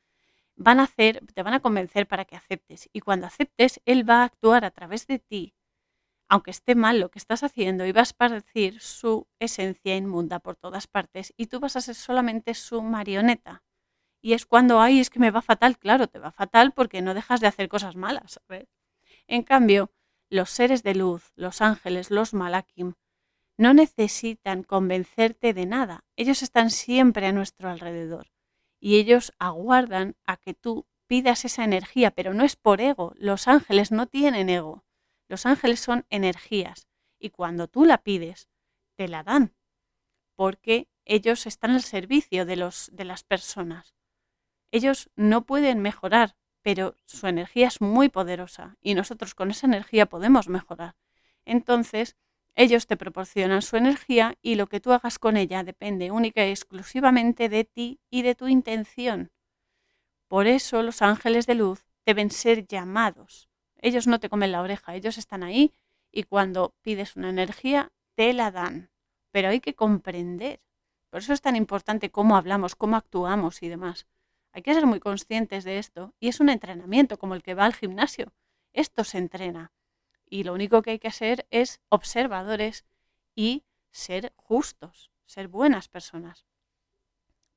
te van a convencer para que aceptes. Y cuando aceptes, él va a actuar a través de ti, aunque esté mal lo que estás haciendo, y vas a esparcir su esencia inmunda por todas partes y tú vas a ser solamente su marioneta. Y es cuando, ay, es que me va fatal. Claro, te va fatal porque no dejas de hacer cosas malas, ¿sabes? En cambio, los seres de luz, los ángeles, los malakim, no necesitan convencerte de nada. Ellos están siempre a nuestro alrededor y ellos aguardan a que tú pidas esa energía, pero no es por ego. Los ángeles no tienen ego. Los ángeles son energías y cuando tú la pides, te la dan, porque ellos están al servicio de las personas. Ellos no pueden mejorar, pero su energía es muy poderosa y nosotros con esa energía podemos mejorar. Entonces, ellos te proporcionan su energía y lo que tú hagas con ella depende única y exclusivamente de ti y de tu intención. Por eso los ángeles de luz deben ser llamados. Ellos no te comen la oreja, ellos están ahí y cuando pides una energía te la dan. Pero hay que comprender. Por eso es tan importante cómo hablamos, cómo actuamos y demás. Hay que ser muy conscientes de esto y es un entrenamiento como el que va al gimnasio. Esto se entrena y lo único que hay que hacer es observadores y ser justos, ser buenas personas.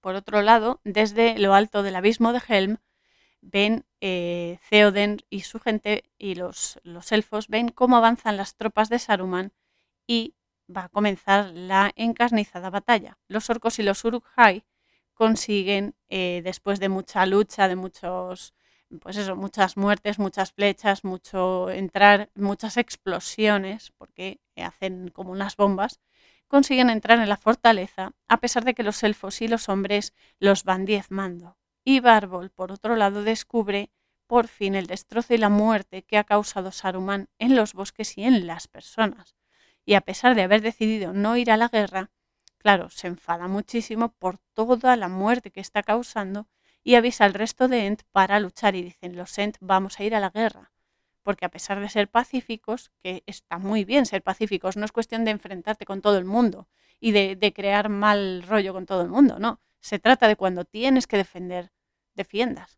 por otro lado, desde lo alto del abismo de Helm, ven Theoden y su gente y los elfos ven cómo avanzan las tropas de Saruman y va a comenzar la encarnizada batalla. Los orcos y los Uruk-hai consiguen, después de mucha lucha, de muchas muertes, muchas flechas, mucho entrar, muchas explosiones, porque hacen como unas bombas, consiguen entrar en la fortaleza, a pesar de que los elfos y los hombres los van diezmando. Y Bárbol, por otro lado, descubre por fin el destrozo y la muerte que ha causado Saruman en los bosques y en las personas. Y a pesar de haber decidido no ir a la guerra, claro, se enfada muchísimo por toda la muerte que está causando y avisa al resto de Ent para luchar y dicen, los Ent vamos a ir a la guerra. Porque a pesar de ser pacíficos, que está muy bien ser pacíficos, no es cuestión de enfrentarte con todo el mundo y de crear mal rollo con todo el mundo, no. Se trata de cuando tienes que defender, defiendas.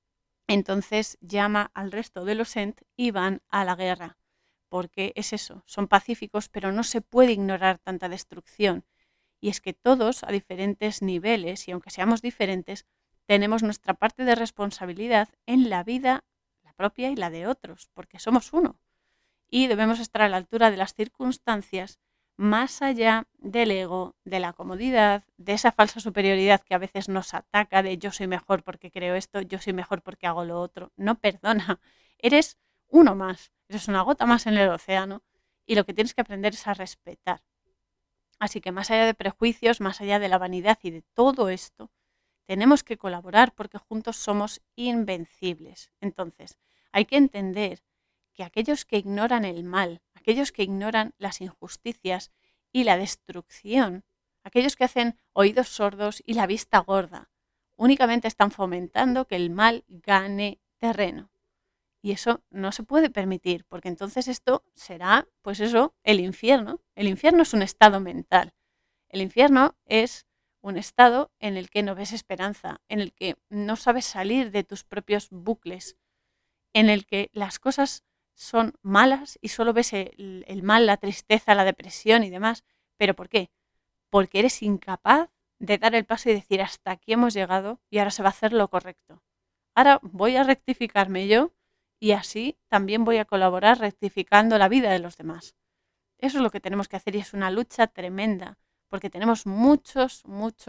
Entonces llama al resto de los Ent y van a la guerra. Porque es eso, son pacíficos, pero no se puede ignorar tanta destrucción. Y es que todos, a diferentes niveles, y aunque seamos diferentes, tenemos nuestra parte de responsabilidad en la vida, la propia y la de otros, porque somos uno. Y debemos estar a la altura de las circunstancias, más allá del ego, de la comodidad, de esa falsa superioridad que a veces nos ataca, de yo soy mejor porque creo esto, yo soy mejor porque hago lo otro. No, perdona, eres uno más, eres una gota más en el océano y lo que tienes que aprender es a respetar. Así que más allá de prejuicios, más allá de la vanidad y de todo esto, tenemos que colaborar porque juntos somos invencibles. Entonces, hay que entender que aquellos que ignoran el mal, aquellos que ignoran las injusticias y la destrucción, aquellos que hacen oídos sordos y la vista gorda, únicamente están fomentando que el mal gane terreno. Y eso no se puede permitir, porque entonces esto será, pues eso, el infierno. El infierno es un estado mental. El infierno es un estado en el que no ves esperanza, en el que no sabes salir de tus propios bucles, en el que las cosas son malas y solo ves el mal, la tristeza, la depresión y demás. ¿Pero por qué? Porque eres incapaz de dar el paso y decir hasta aquí hemos llegado y ahora se va a hacer lo correcto. Ahora voy a rectificarme yo y así también voy a colaborar rectificando la vida de los demás. Eso es lo que tenemos que hacer y es una lucha tremenda, porque tenemos muchos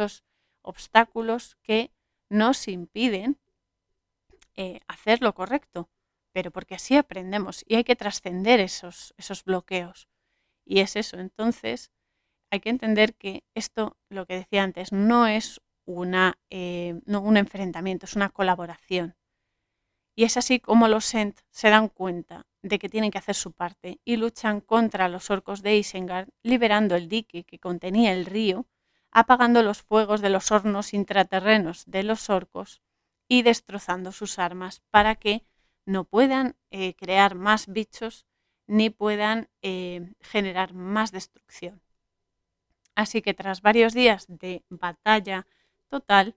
obstáculos que nos impiden hacer lo correcto, pero porque así aprendemos y hay que trascender esos bloqueos. Y es eso, entonces hay que entender que esto, lo que decía antes, no es no un enfrentamiento, es una colaboración. Y es así como los Ent se dan cuenta de que tienen que hacer su parte y luchan contra los orcos de Isengard, liberando el dique que contenía el río, apagando los fuegos de los hornos intraterrenos de los orcos y destrozando sus armas para que no puedan crear más bichos ni puedan generar más destrucción. Así que tras varios días de batalla total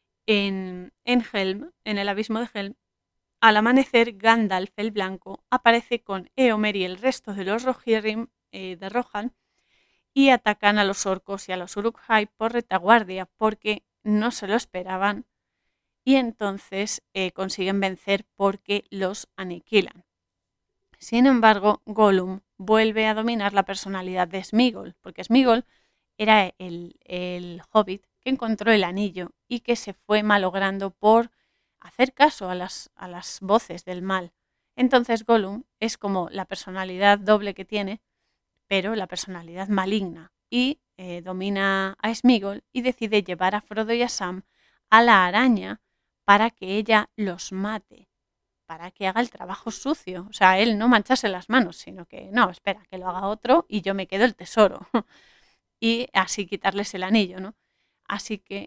en Helm, en el abismo de Helm, al amanecer, Gandalf el Blanco aparece con Éomer y el resto de los Rohirrim de Rohan y atacan a los orcos y a los Uruk-hai por retaguardia porque no se lo esperaban y entonces consiguen vencer porque los aniquilan. Sin embargo, Gollum vuelve a dominar la personalidad de Sméagol, porque Sméagol era el hobbit que encontró el anillo y que se fue malogrando por hacer caso a las voces del mal. Entonces Gollum es como la personalidad doble que tiene, pero la personalidad maligna, y domina a Sméagol y decide llevar a Frodo y a Sam a la araña para que ella los mate, para que haga el trabajo sucio. O sea, él no mancharse las manos, sino que no, espera, que lo haga otro y yo me quedo el tesoro. Y así quitarles el anillo, ¿no? Así que,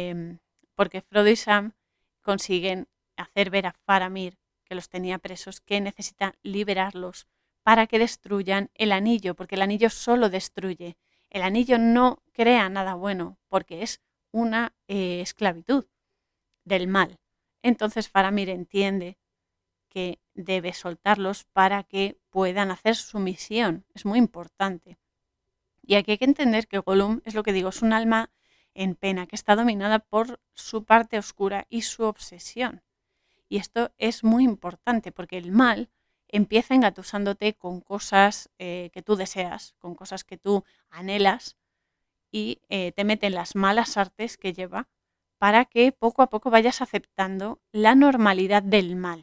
porque Frodo y Sam consiguen hacer ver a Faramir, que los tenía presos, que necesita liberarlos para que destruyan el anillo, porque el anillo solo destruye. El anillo no crea nada bueno, porque es una esclavitud del mal. Entonces Faramir entiende que debe soltarlos para que puedan hacer su misión. Es muy importante. Y aquí hay que entender que Gollum, es lo que digo, es un alma en pena, que está dominada por su parte oscura y su obsesión. Y esto es muy importante porque el mal empieza engatusándote con cosas que tú deseas, con cosas que tú anhelas y te mete en las malas artes que lleva para que poco a poco vayas aceptando la normalidad del mal.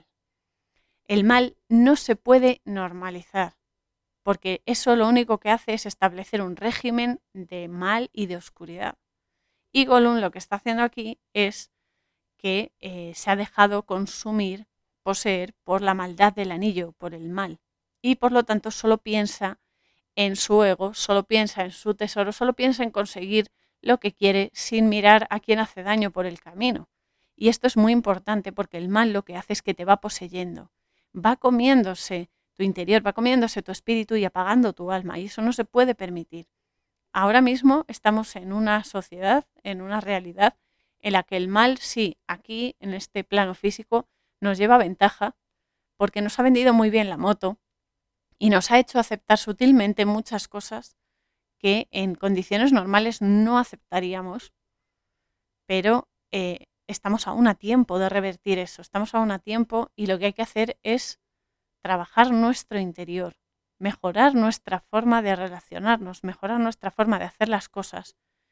El mal no se puede normalizar porque eso lo único que hace es establecer un régimen de mal y de oscuridad. Y Gollum lo que está haciendo aquí es que se ha dejado consumir, poseer por la maldad del anillo, por el mal. Y por lo tanto solo piensa en su ego, solo piensa en su tesoro, solo piensa en conseguir lo que quiere sin mirar a quién hace daño por el camino. Y esto es muy importante porque el mal lo que hace es que te va poseyendo, va comiéndose tu interior, va comiéndose tu espíritu y apagando tu alma. Y eso no se puede permitir. Ahora mismo estamos en una sociedad, en una realidad en la que el mal sí, aquí en este plano físico, nos lleva ventaja porque nos ha vendido muy bien la moto y nos ha hecho aceptar sutilmente muchas cosas que en condiciones normales no aceptaríamos, pero estamos aún a tiempo de revertir eso, estamos aún a tiempo y lo que hay que hacer es trabajar nuestro interior, mejorar nuestra forma de relacionarnos, mejorar nuestra forma de hacer las cosas.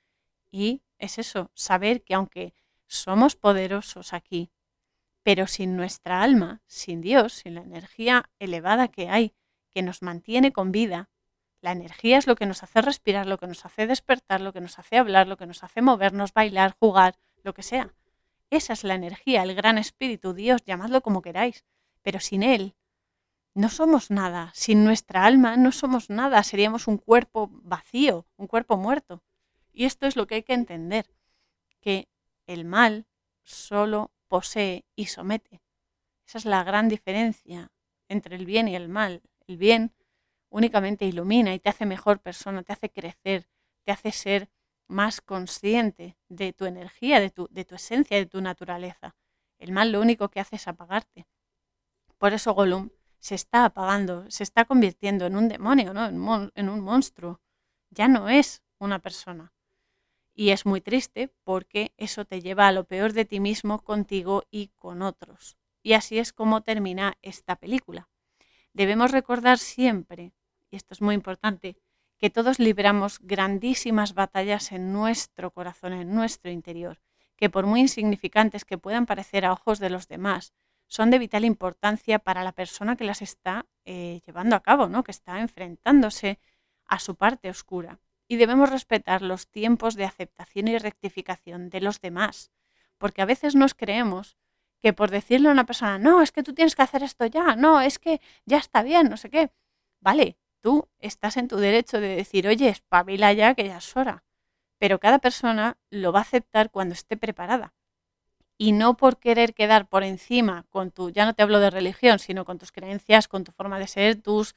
Y es eso, saber que aunque somos poderosos aquí, pero sin nuestra alma, sin Dios, sin la energía elevada que hay, que nos mantiene con vida, la energía es lo que nos hace respirar, lo que nos hace despertar, lo que nos hace hablar, lo que nos hace movernos, bailar, jugar, lo que sea. Esa es la energía, el gran espíritu, Dios, llamadlo como queráis, pero sin Él no somos nada, sin nuestra alma no somos nada, seríamos un cuerpo vacío, un cuerpo muerto. Y esto es lo que hay que entender, que el mal solo posee y somete. Esa es la gran diferencia entre el bien y el mal. El bien únicamente ilumina y te hace mejor persona, te hace crecer, te hace ser más consciente de tu energía, de tu esencia, de tu naturaleza. El mal lo único que hace es apagarte. Por eso Gollum se está apagando, se está convirtiendo en un demonio, ¿no? En un monstruo. Ya no es una persona. Y es muy triste porque eso te lleva a lo peor de ti mismo, contigo y con otros. Y así es como termina esta película. Debemos recordar siempre, y esto es muy importante, que todos libramos grandísimas batallas en nuestro corazón, en nuestro interior, que por muy insignificantes que puedan parecer a ojos de los demás, son de vital importancia para la persona que las está llevando a cabo, ¿no? Que está enfrentándose a su parte oscura. Y debemos respetar los tiempos de aceptación y rectificación de los demás, porque a veces nos creemos que por decirle a una persona, no, es que tú tienes que hacer esto ya, no, es que ya está bien, no sé qué. Vale, tú estás en tu derecho de decir, oye, espabila ya, que ya es hora. Pero cada persona lo va a aceptar cuando esté preparada. Y no por querer quedar por encima con tu, ya no te hablo de religión, sino con tus creencias, con tu forma de ser, tu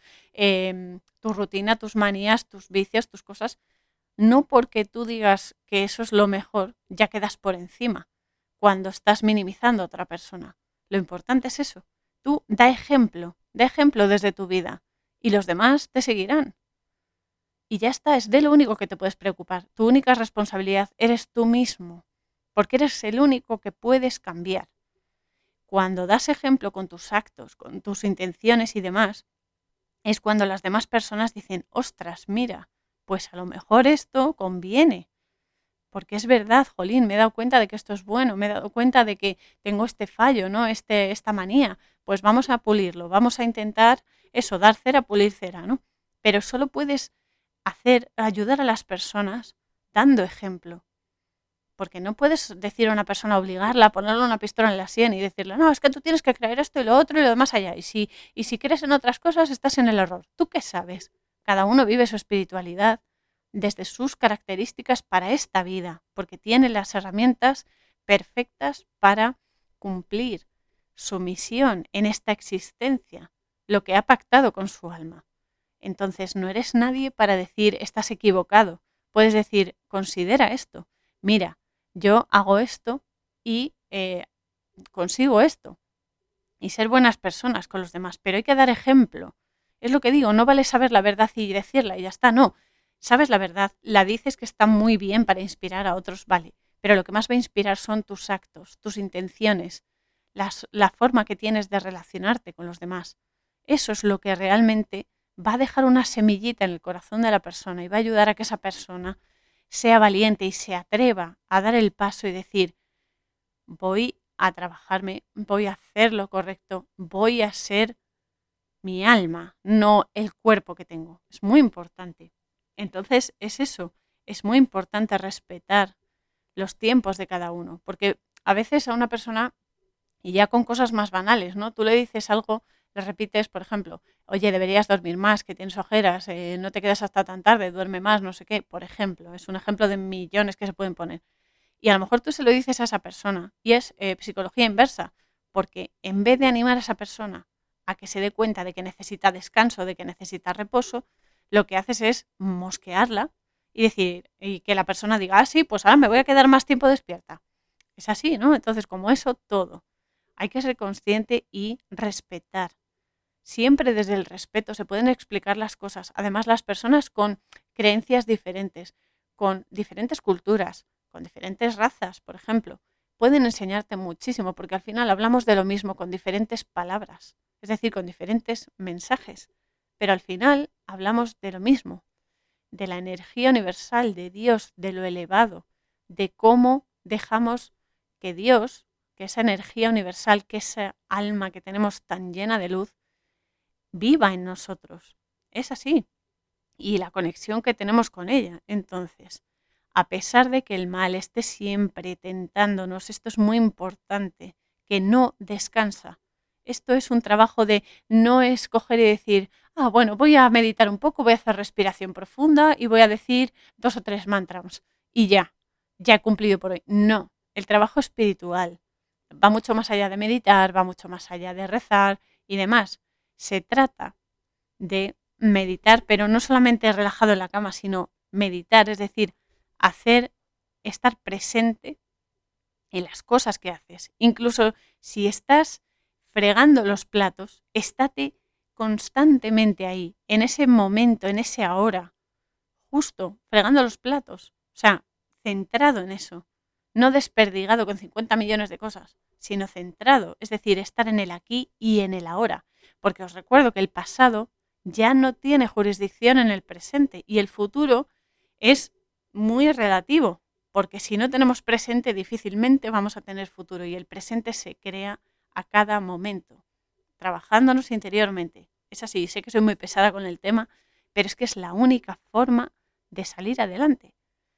rutina, tus manías, tus vicios, tus cosas. No porque tú digas que eso es lo mejor, ya quedas por encima cuando estás minimizando a otra persona. Lo importante es eso. Tú da ejemplo desde tu vida y los demás te seguirán. Y ya está, es de lo único que te puedes preocupar. Tu única responsabilidad eres tú mismo, porque eres el único que puedes cambiar. Cuando das ejemplo con tus actos, con tus intenciones y demás, es cuando las demás personas dicen, ostras, mira, pues a lo mejor esto conviene. Porque es verdad, jolín, me he dado cuenta de que esto es bueno, me he dado cuenta de que tengo este fallo, ¿no? Esta manía. Pues vamos a pulirlo, vamos a intentar eso, dar cera, pulir cera, ¿no? Pero solo puedes ayudar a las personas dando ejemplo. Porque no puedes decir a una persona, obligarla, ponerle una pistola en la sien y decirle, no, es que tú tienes que creer esto y lo otro y lo demás allá. Y si crees en otras cosas, estás en el error. ¿Tú qué sabes? Cada uno vive su espiritualidad desde sus características para esta vida, porque tiene las herramientas perfectas para cumplir su misión en esta existencia, lo que ha pactado con su alma. Entonces no eres nadie para decir, estás equivocado. Puedes decir, considera esto. Mira, yo hago esto y consigo esto. Y ser buenas personas con los demás, pero hay que dar ejemplo. Es lo que digo, no vale saber la verdad y decirla y ya está, no. Sabes la verdad, la dices que está muy bien para inspirar a otros, vale, pero lo que más va a inspirar son tus actos, tus intenciones, la forma que tienes de relacionarte con los demás. Eso es lo que realmente va a dejar una semillita en el corazón de la persona y va a ayudar a que esa persona sea valiente y se atreva a dar el paso y decir, voy a trabajarme, voy a hacer lo correcto, voy a ser mi alma, no el cuerpo que tengo. Es muy importante. Entonces es eso, es muy importante respetar los tiempos de cada uno, porque a veces a una persona, y ya con cosas más banales, ¿no? Tú le dices algo, le repites, por ejemplo, oye, deberías dormir más, que tienes ojeras, no te quedas hasta tan tarde, duerme más, no sé qué, por ejemplo. Es un ejemplo de millones que se pueden poner. Y a lo mejor tú se lo dices a esa persona y es psicología inversa, porque en vez de animar a esa persona a que se dé cuenta de que necesita descanso, de que necesita reposo, lo que haces es mosquearla y decir, y que la persona diga, ah, sí, pues ahora me voy a quedar más tiempo despierta. Es así, ¿no? Entonces, como eso, todo. Hay que ser consciente y respetar. Siempre desde el respeto se pueden explicar las cosas. Además, las personas con creencias diferentes, con diferentes culturas, con diferentes razas, por ejemplo, pueden enseñarte muchísimo porque al final hablamos de lo mismo con diferentes palabras, es decir, con diferentes mensajes. Pero al final hablamos de lo mismo, de la energía universal, de Dios, de lo elevado, de cómo dejamos que Dios, que esa energía universal, que esa alma que tenemos tan llena de luz, viva en nosotros. Es así. Y la conexión que tenemos con ella. Entonces, a pesar de que el mal esté siempre tentándonos, esto es muy importante, que no descansa. Esto es un trabajo de no escoger y decir, ah, bueno, voy a meditar un poco, voy a hacer respiración profunda y voy a decir 2 o 3 mantras y ya he cumplido por hoy. No, el trabajo espiritual va mucho más allá de meditar, va mucho más allá de rezar y demás. Se trata de meditar, pero no solamente relajado en la cama, sino meditar, es decir, estar presente en las cosas que haces. Incluso si estás fregando los platos, estate constantemente ahí, en ese momento, en ese ahora, justo fregando los platos. O sea, centrado en eso, no desperdigado con 50 millones de cosas, sino centrado, es decir, estar en el aquí y en el ahora. Porque os recuerdo que el pasado ya no tiene jurisdicción en el presente y el futuro es muy relativo, porque si no tenemos presente difícilmente vamos a tener futuro y el presente se crea a cada momento, trabajándonos interiormente. Es así, sé que soy muy pesada con el tema, pero es que es la única forma de salir adelante.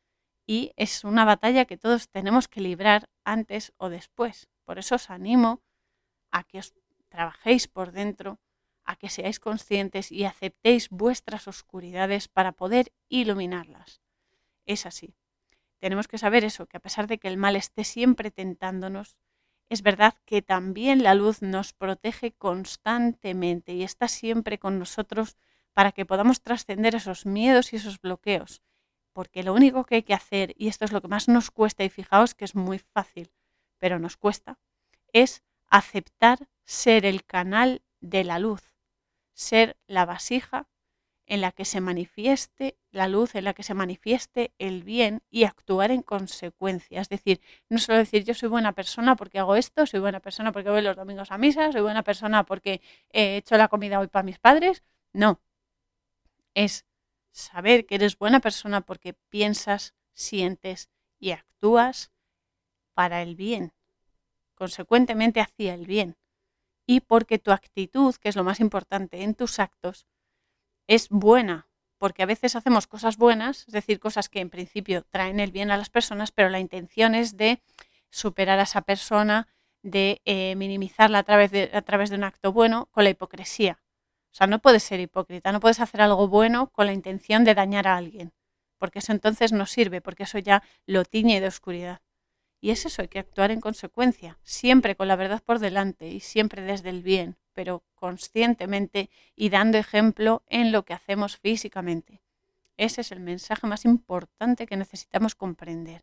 Y es una batalla que todos tenemos que librar antes o después. Por eso os animo a que os trabajéis por dentro, a que seáis conscientes y aceptéis vuestras oscuridades para poder iluminarlas. Es así. Tenemos que saber eso, que a pesar de que el mal esté siempre tentándonos, es verdad que también la luz nos protege constantemente y está siempre con nosotros para que podamos trascender esos miedos y esos bloqueos. Porque lo único que hay que hacer, y esto es lo que más nos cuesta, y fijaos que es muy fácil, pero nos cuesta, es aceptar ser el canal de la luz, ser la vasija en la que se manifieste la luz, en la que se manifieste el bien y actuar en consecuencia. Es decir, no solo decir yo soy buena persona porque hago esto, soy buena persona porque voy los domingos a misa, soy buena persona porque he hecho la comida hoy para mis padres. No, es saber que eres buena persona porque piensas, sientes y actúas para el bien, consecuentemente hacia el bien. Y porque tu actitud, que es lo más importante en tus actos, es buena, porque a veces hacemos cosas buenas, es decir, cosas que en principio traen el bien a las personas, pero la intención es de superar a esa persona, de minimizarla a través de un acto bueno con la hipocresía. O sea, no puedes ser hipócrita, no puedes hacer algo bueno con la intención de dañar a alguien, porque eso entonces no sirve, porque eso ya lo tiñe de oscuridad. Y es eso, hay que actuar en consecuencia, siempre con la verdad por delante y siempre desde el bien, pero conscientemente y dando ejemplo en lo que hacemos físicamente. Ese es el mensaje más importante que necesitamos comprender.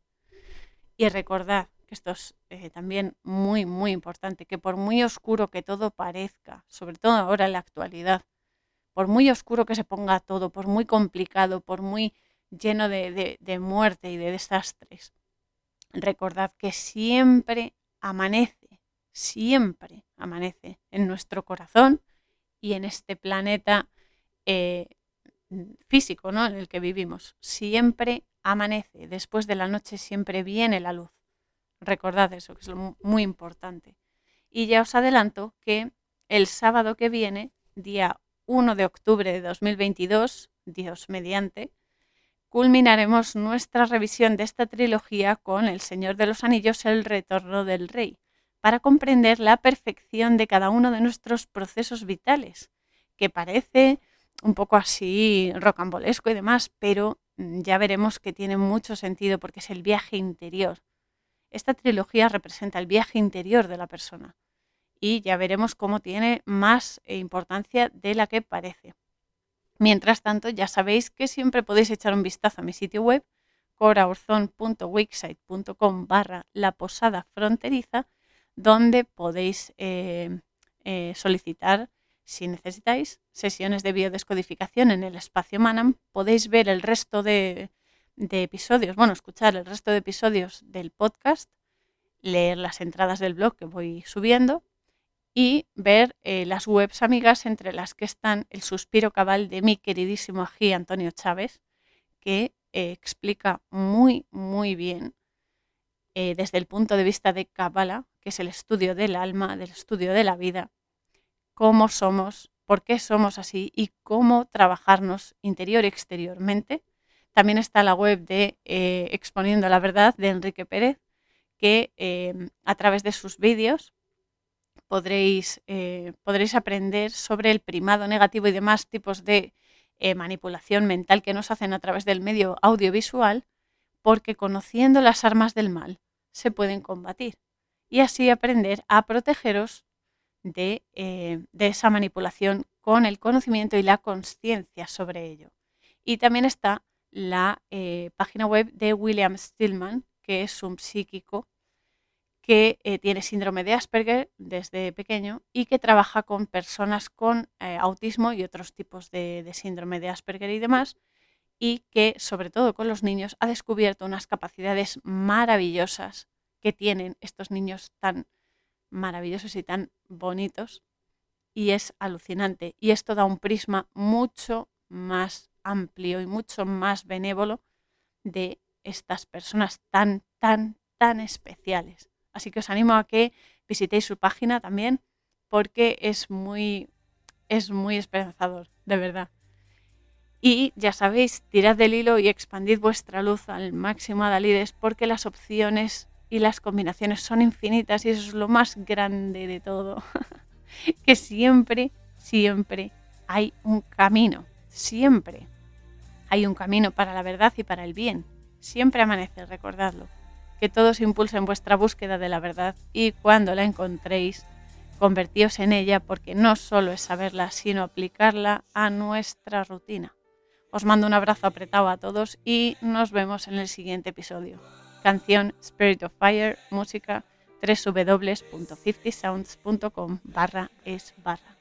Y recordad que esto es también muy, muy importante, que por muy oscuro que todo parezca, sobre todo ahora en la actualidad, por muy oscuro que se ponga todo, por muy complicado, por muy lleno de muerte y de desastres. Recordad que siempre amanece en nuestro corazón y en este planeta físico, ¿no?, en el que vivimos. Siempre amanece, después de la noche siempre viene la luz. Recordad eso, que es muy importante. Y ya os adelanto que el sábado que viene, día 1 de octubre de 2022, Dios mediante, culminaremos nuestra revisión de esta trilogía con El Señor de los Anillos, El Retorno del Rey, para comprender la perfección de cada uno de nuestros procesos vitales, que parece un poco así rocambolesco y demás, pero ya veremos que tiene mucho sentido porque es el viaje interior. Esta trilogía representa el viaje interior de la persona y ya veremos cómo tiene más importancia de la que parece. Mientras tanto, ya sabéis que siempre podéis echar un vistazo a mi sitio web, coraurzon.wixsite.com/La Posada Fronteriza, donde podéis solicitar, si necesitáis, sesiones de biodescodificación en el espacio Manam. Podéis ver el resto de episodios, escuchar el resto de episodios del podcast, leer las entradas del blog que voy subiendo y ver las webs amigas, entre las que están El Suspiro Cabal de mi queridísimo ají Antonio Chávez, que explica muy, muy bien desde el punto de vista de Kabbalah, que es el estudio del alma, del estudio de la vida, cómo somos, por qué somos así y cómo trabajarnos interior y exteriormente. También está la web de Exponiendo la Verdad de Enrique Pérez, que a través de sus vídeos podréis aprender sobre el primado negativo y demás tipos de manipulación mental que nos hacen a través del medio audiovisual, porque conociendo las armas del mal se pueden combatir y así aprender a protegeros de esa manipulación con el conocimiento y la consciencia sobre ello. Y también está la página web de William Stillman, que es un psíquico que tiene síndrome de Asperger desde pequeño y que trabaja con personas con autismo y otros tipos de síndrome de Asperger y demás, y que sobre todo con los niños ha descubierto unas capacidades maravillosas que tienen estos niños tan maravillosos y tan bonitos, y es alucinante. Y esto da un prisma mucho más amplio y mucho más benévolo de estas personas tan, tan, tan especiales. Así que os animo a que visitéis su página también, porque es muy esperanzador, de verdad. Y ya sabéis, tirad del hilo y expandid vuestra luz al máximo, Adalides, porque las opciones y las combinaciones son infinitas y eso es lo más grande de todo. Que siempre, siempre hay un camino. Siempre hay un camino para la verdad y para el bien. Siempre amanece, recordadlo. Que todos impulsen vuestra búsqueda de la verdad y cuando la encontréis, convertíos en ella, porque no solo es saberla, sino aplicarla a nuestra rutina. Os mando un abrazo apretado a todos y nos vemos en el siguiente episodio. Canción Spirit of Fire, música www.50sounds.com/es/.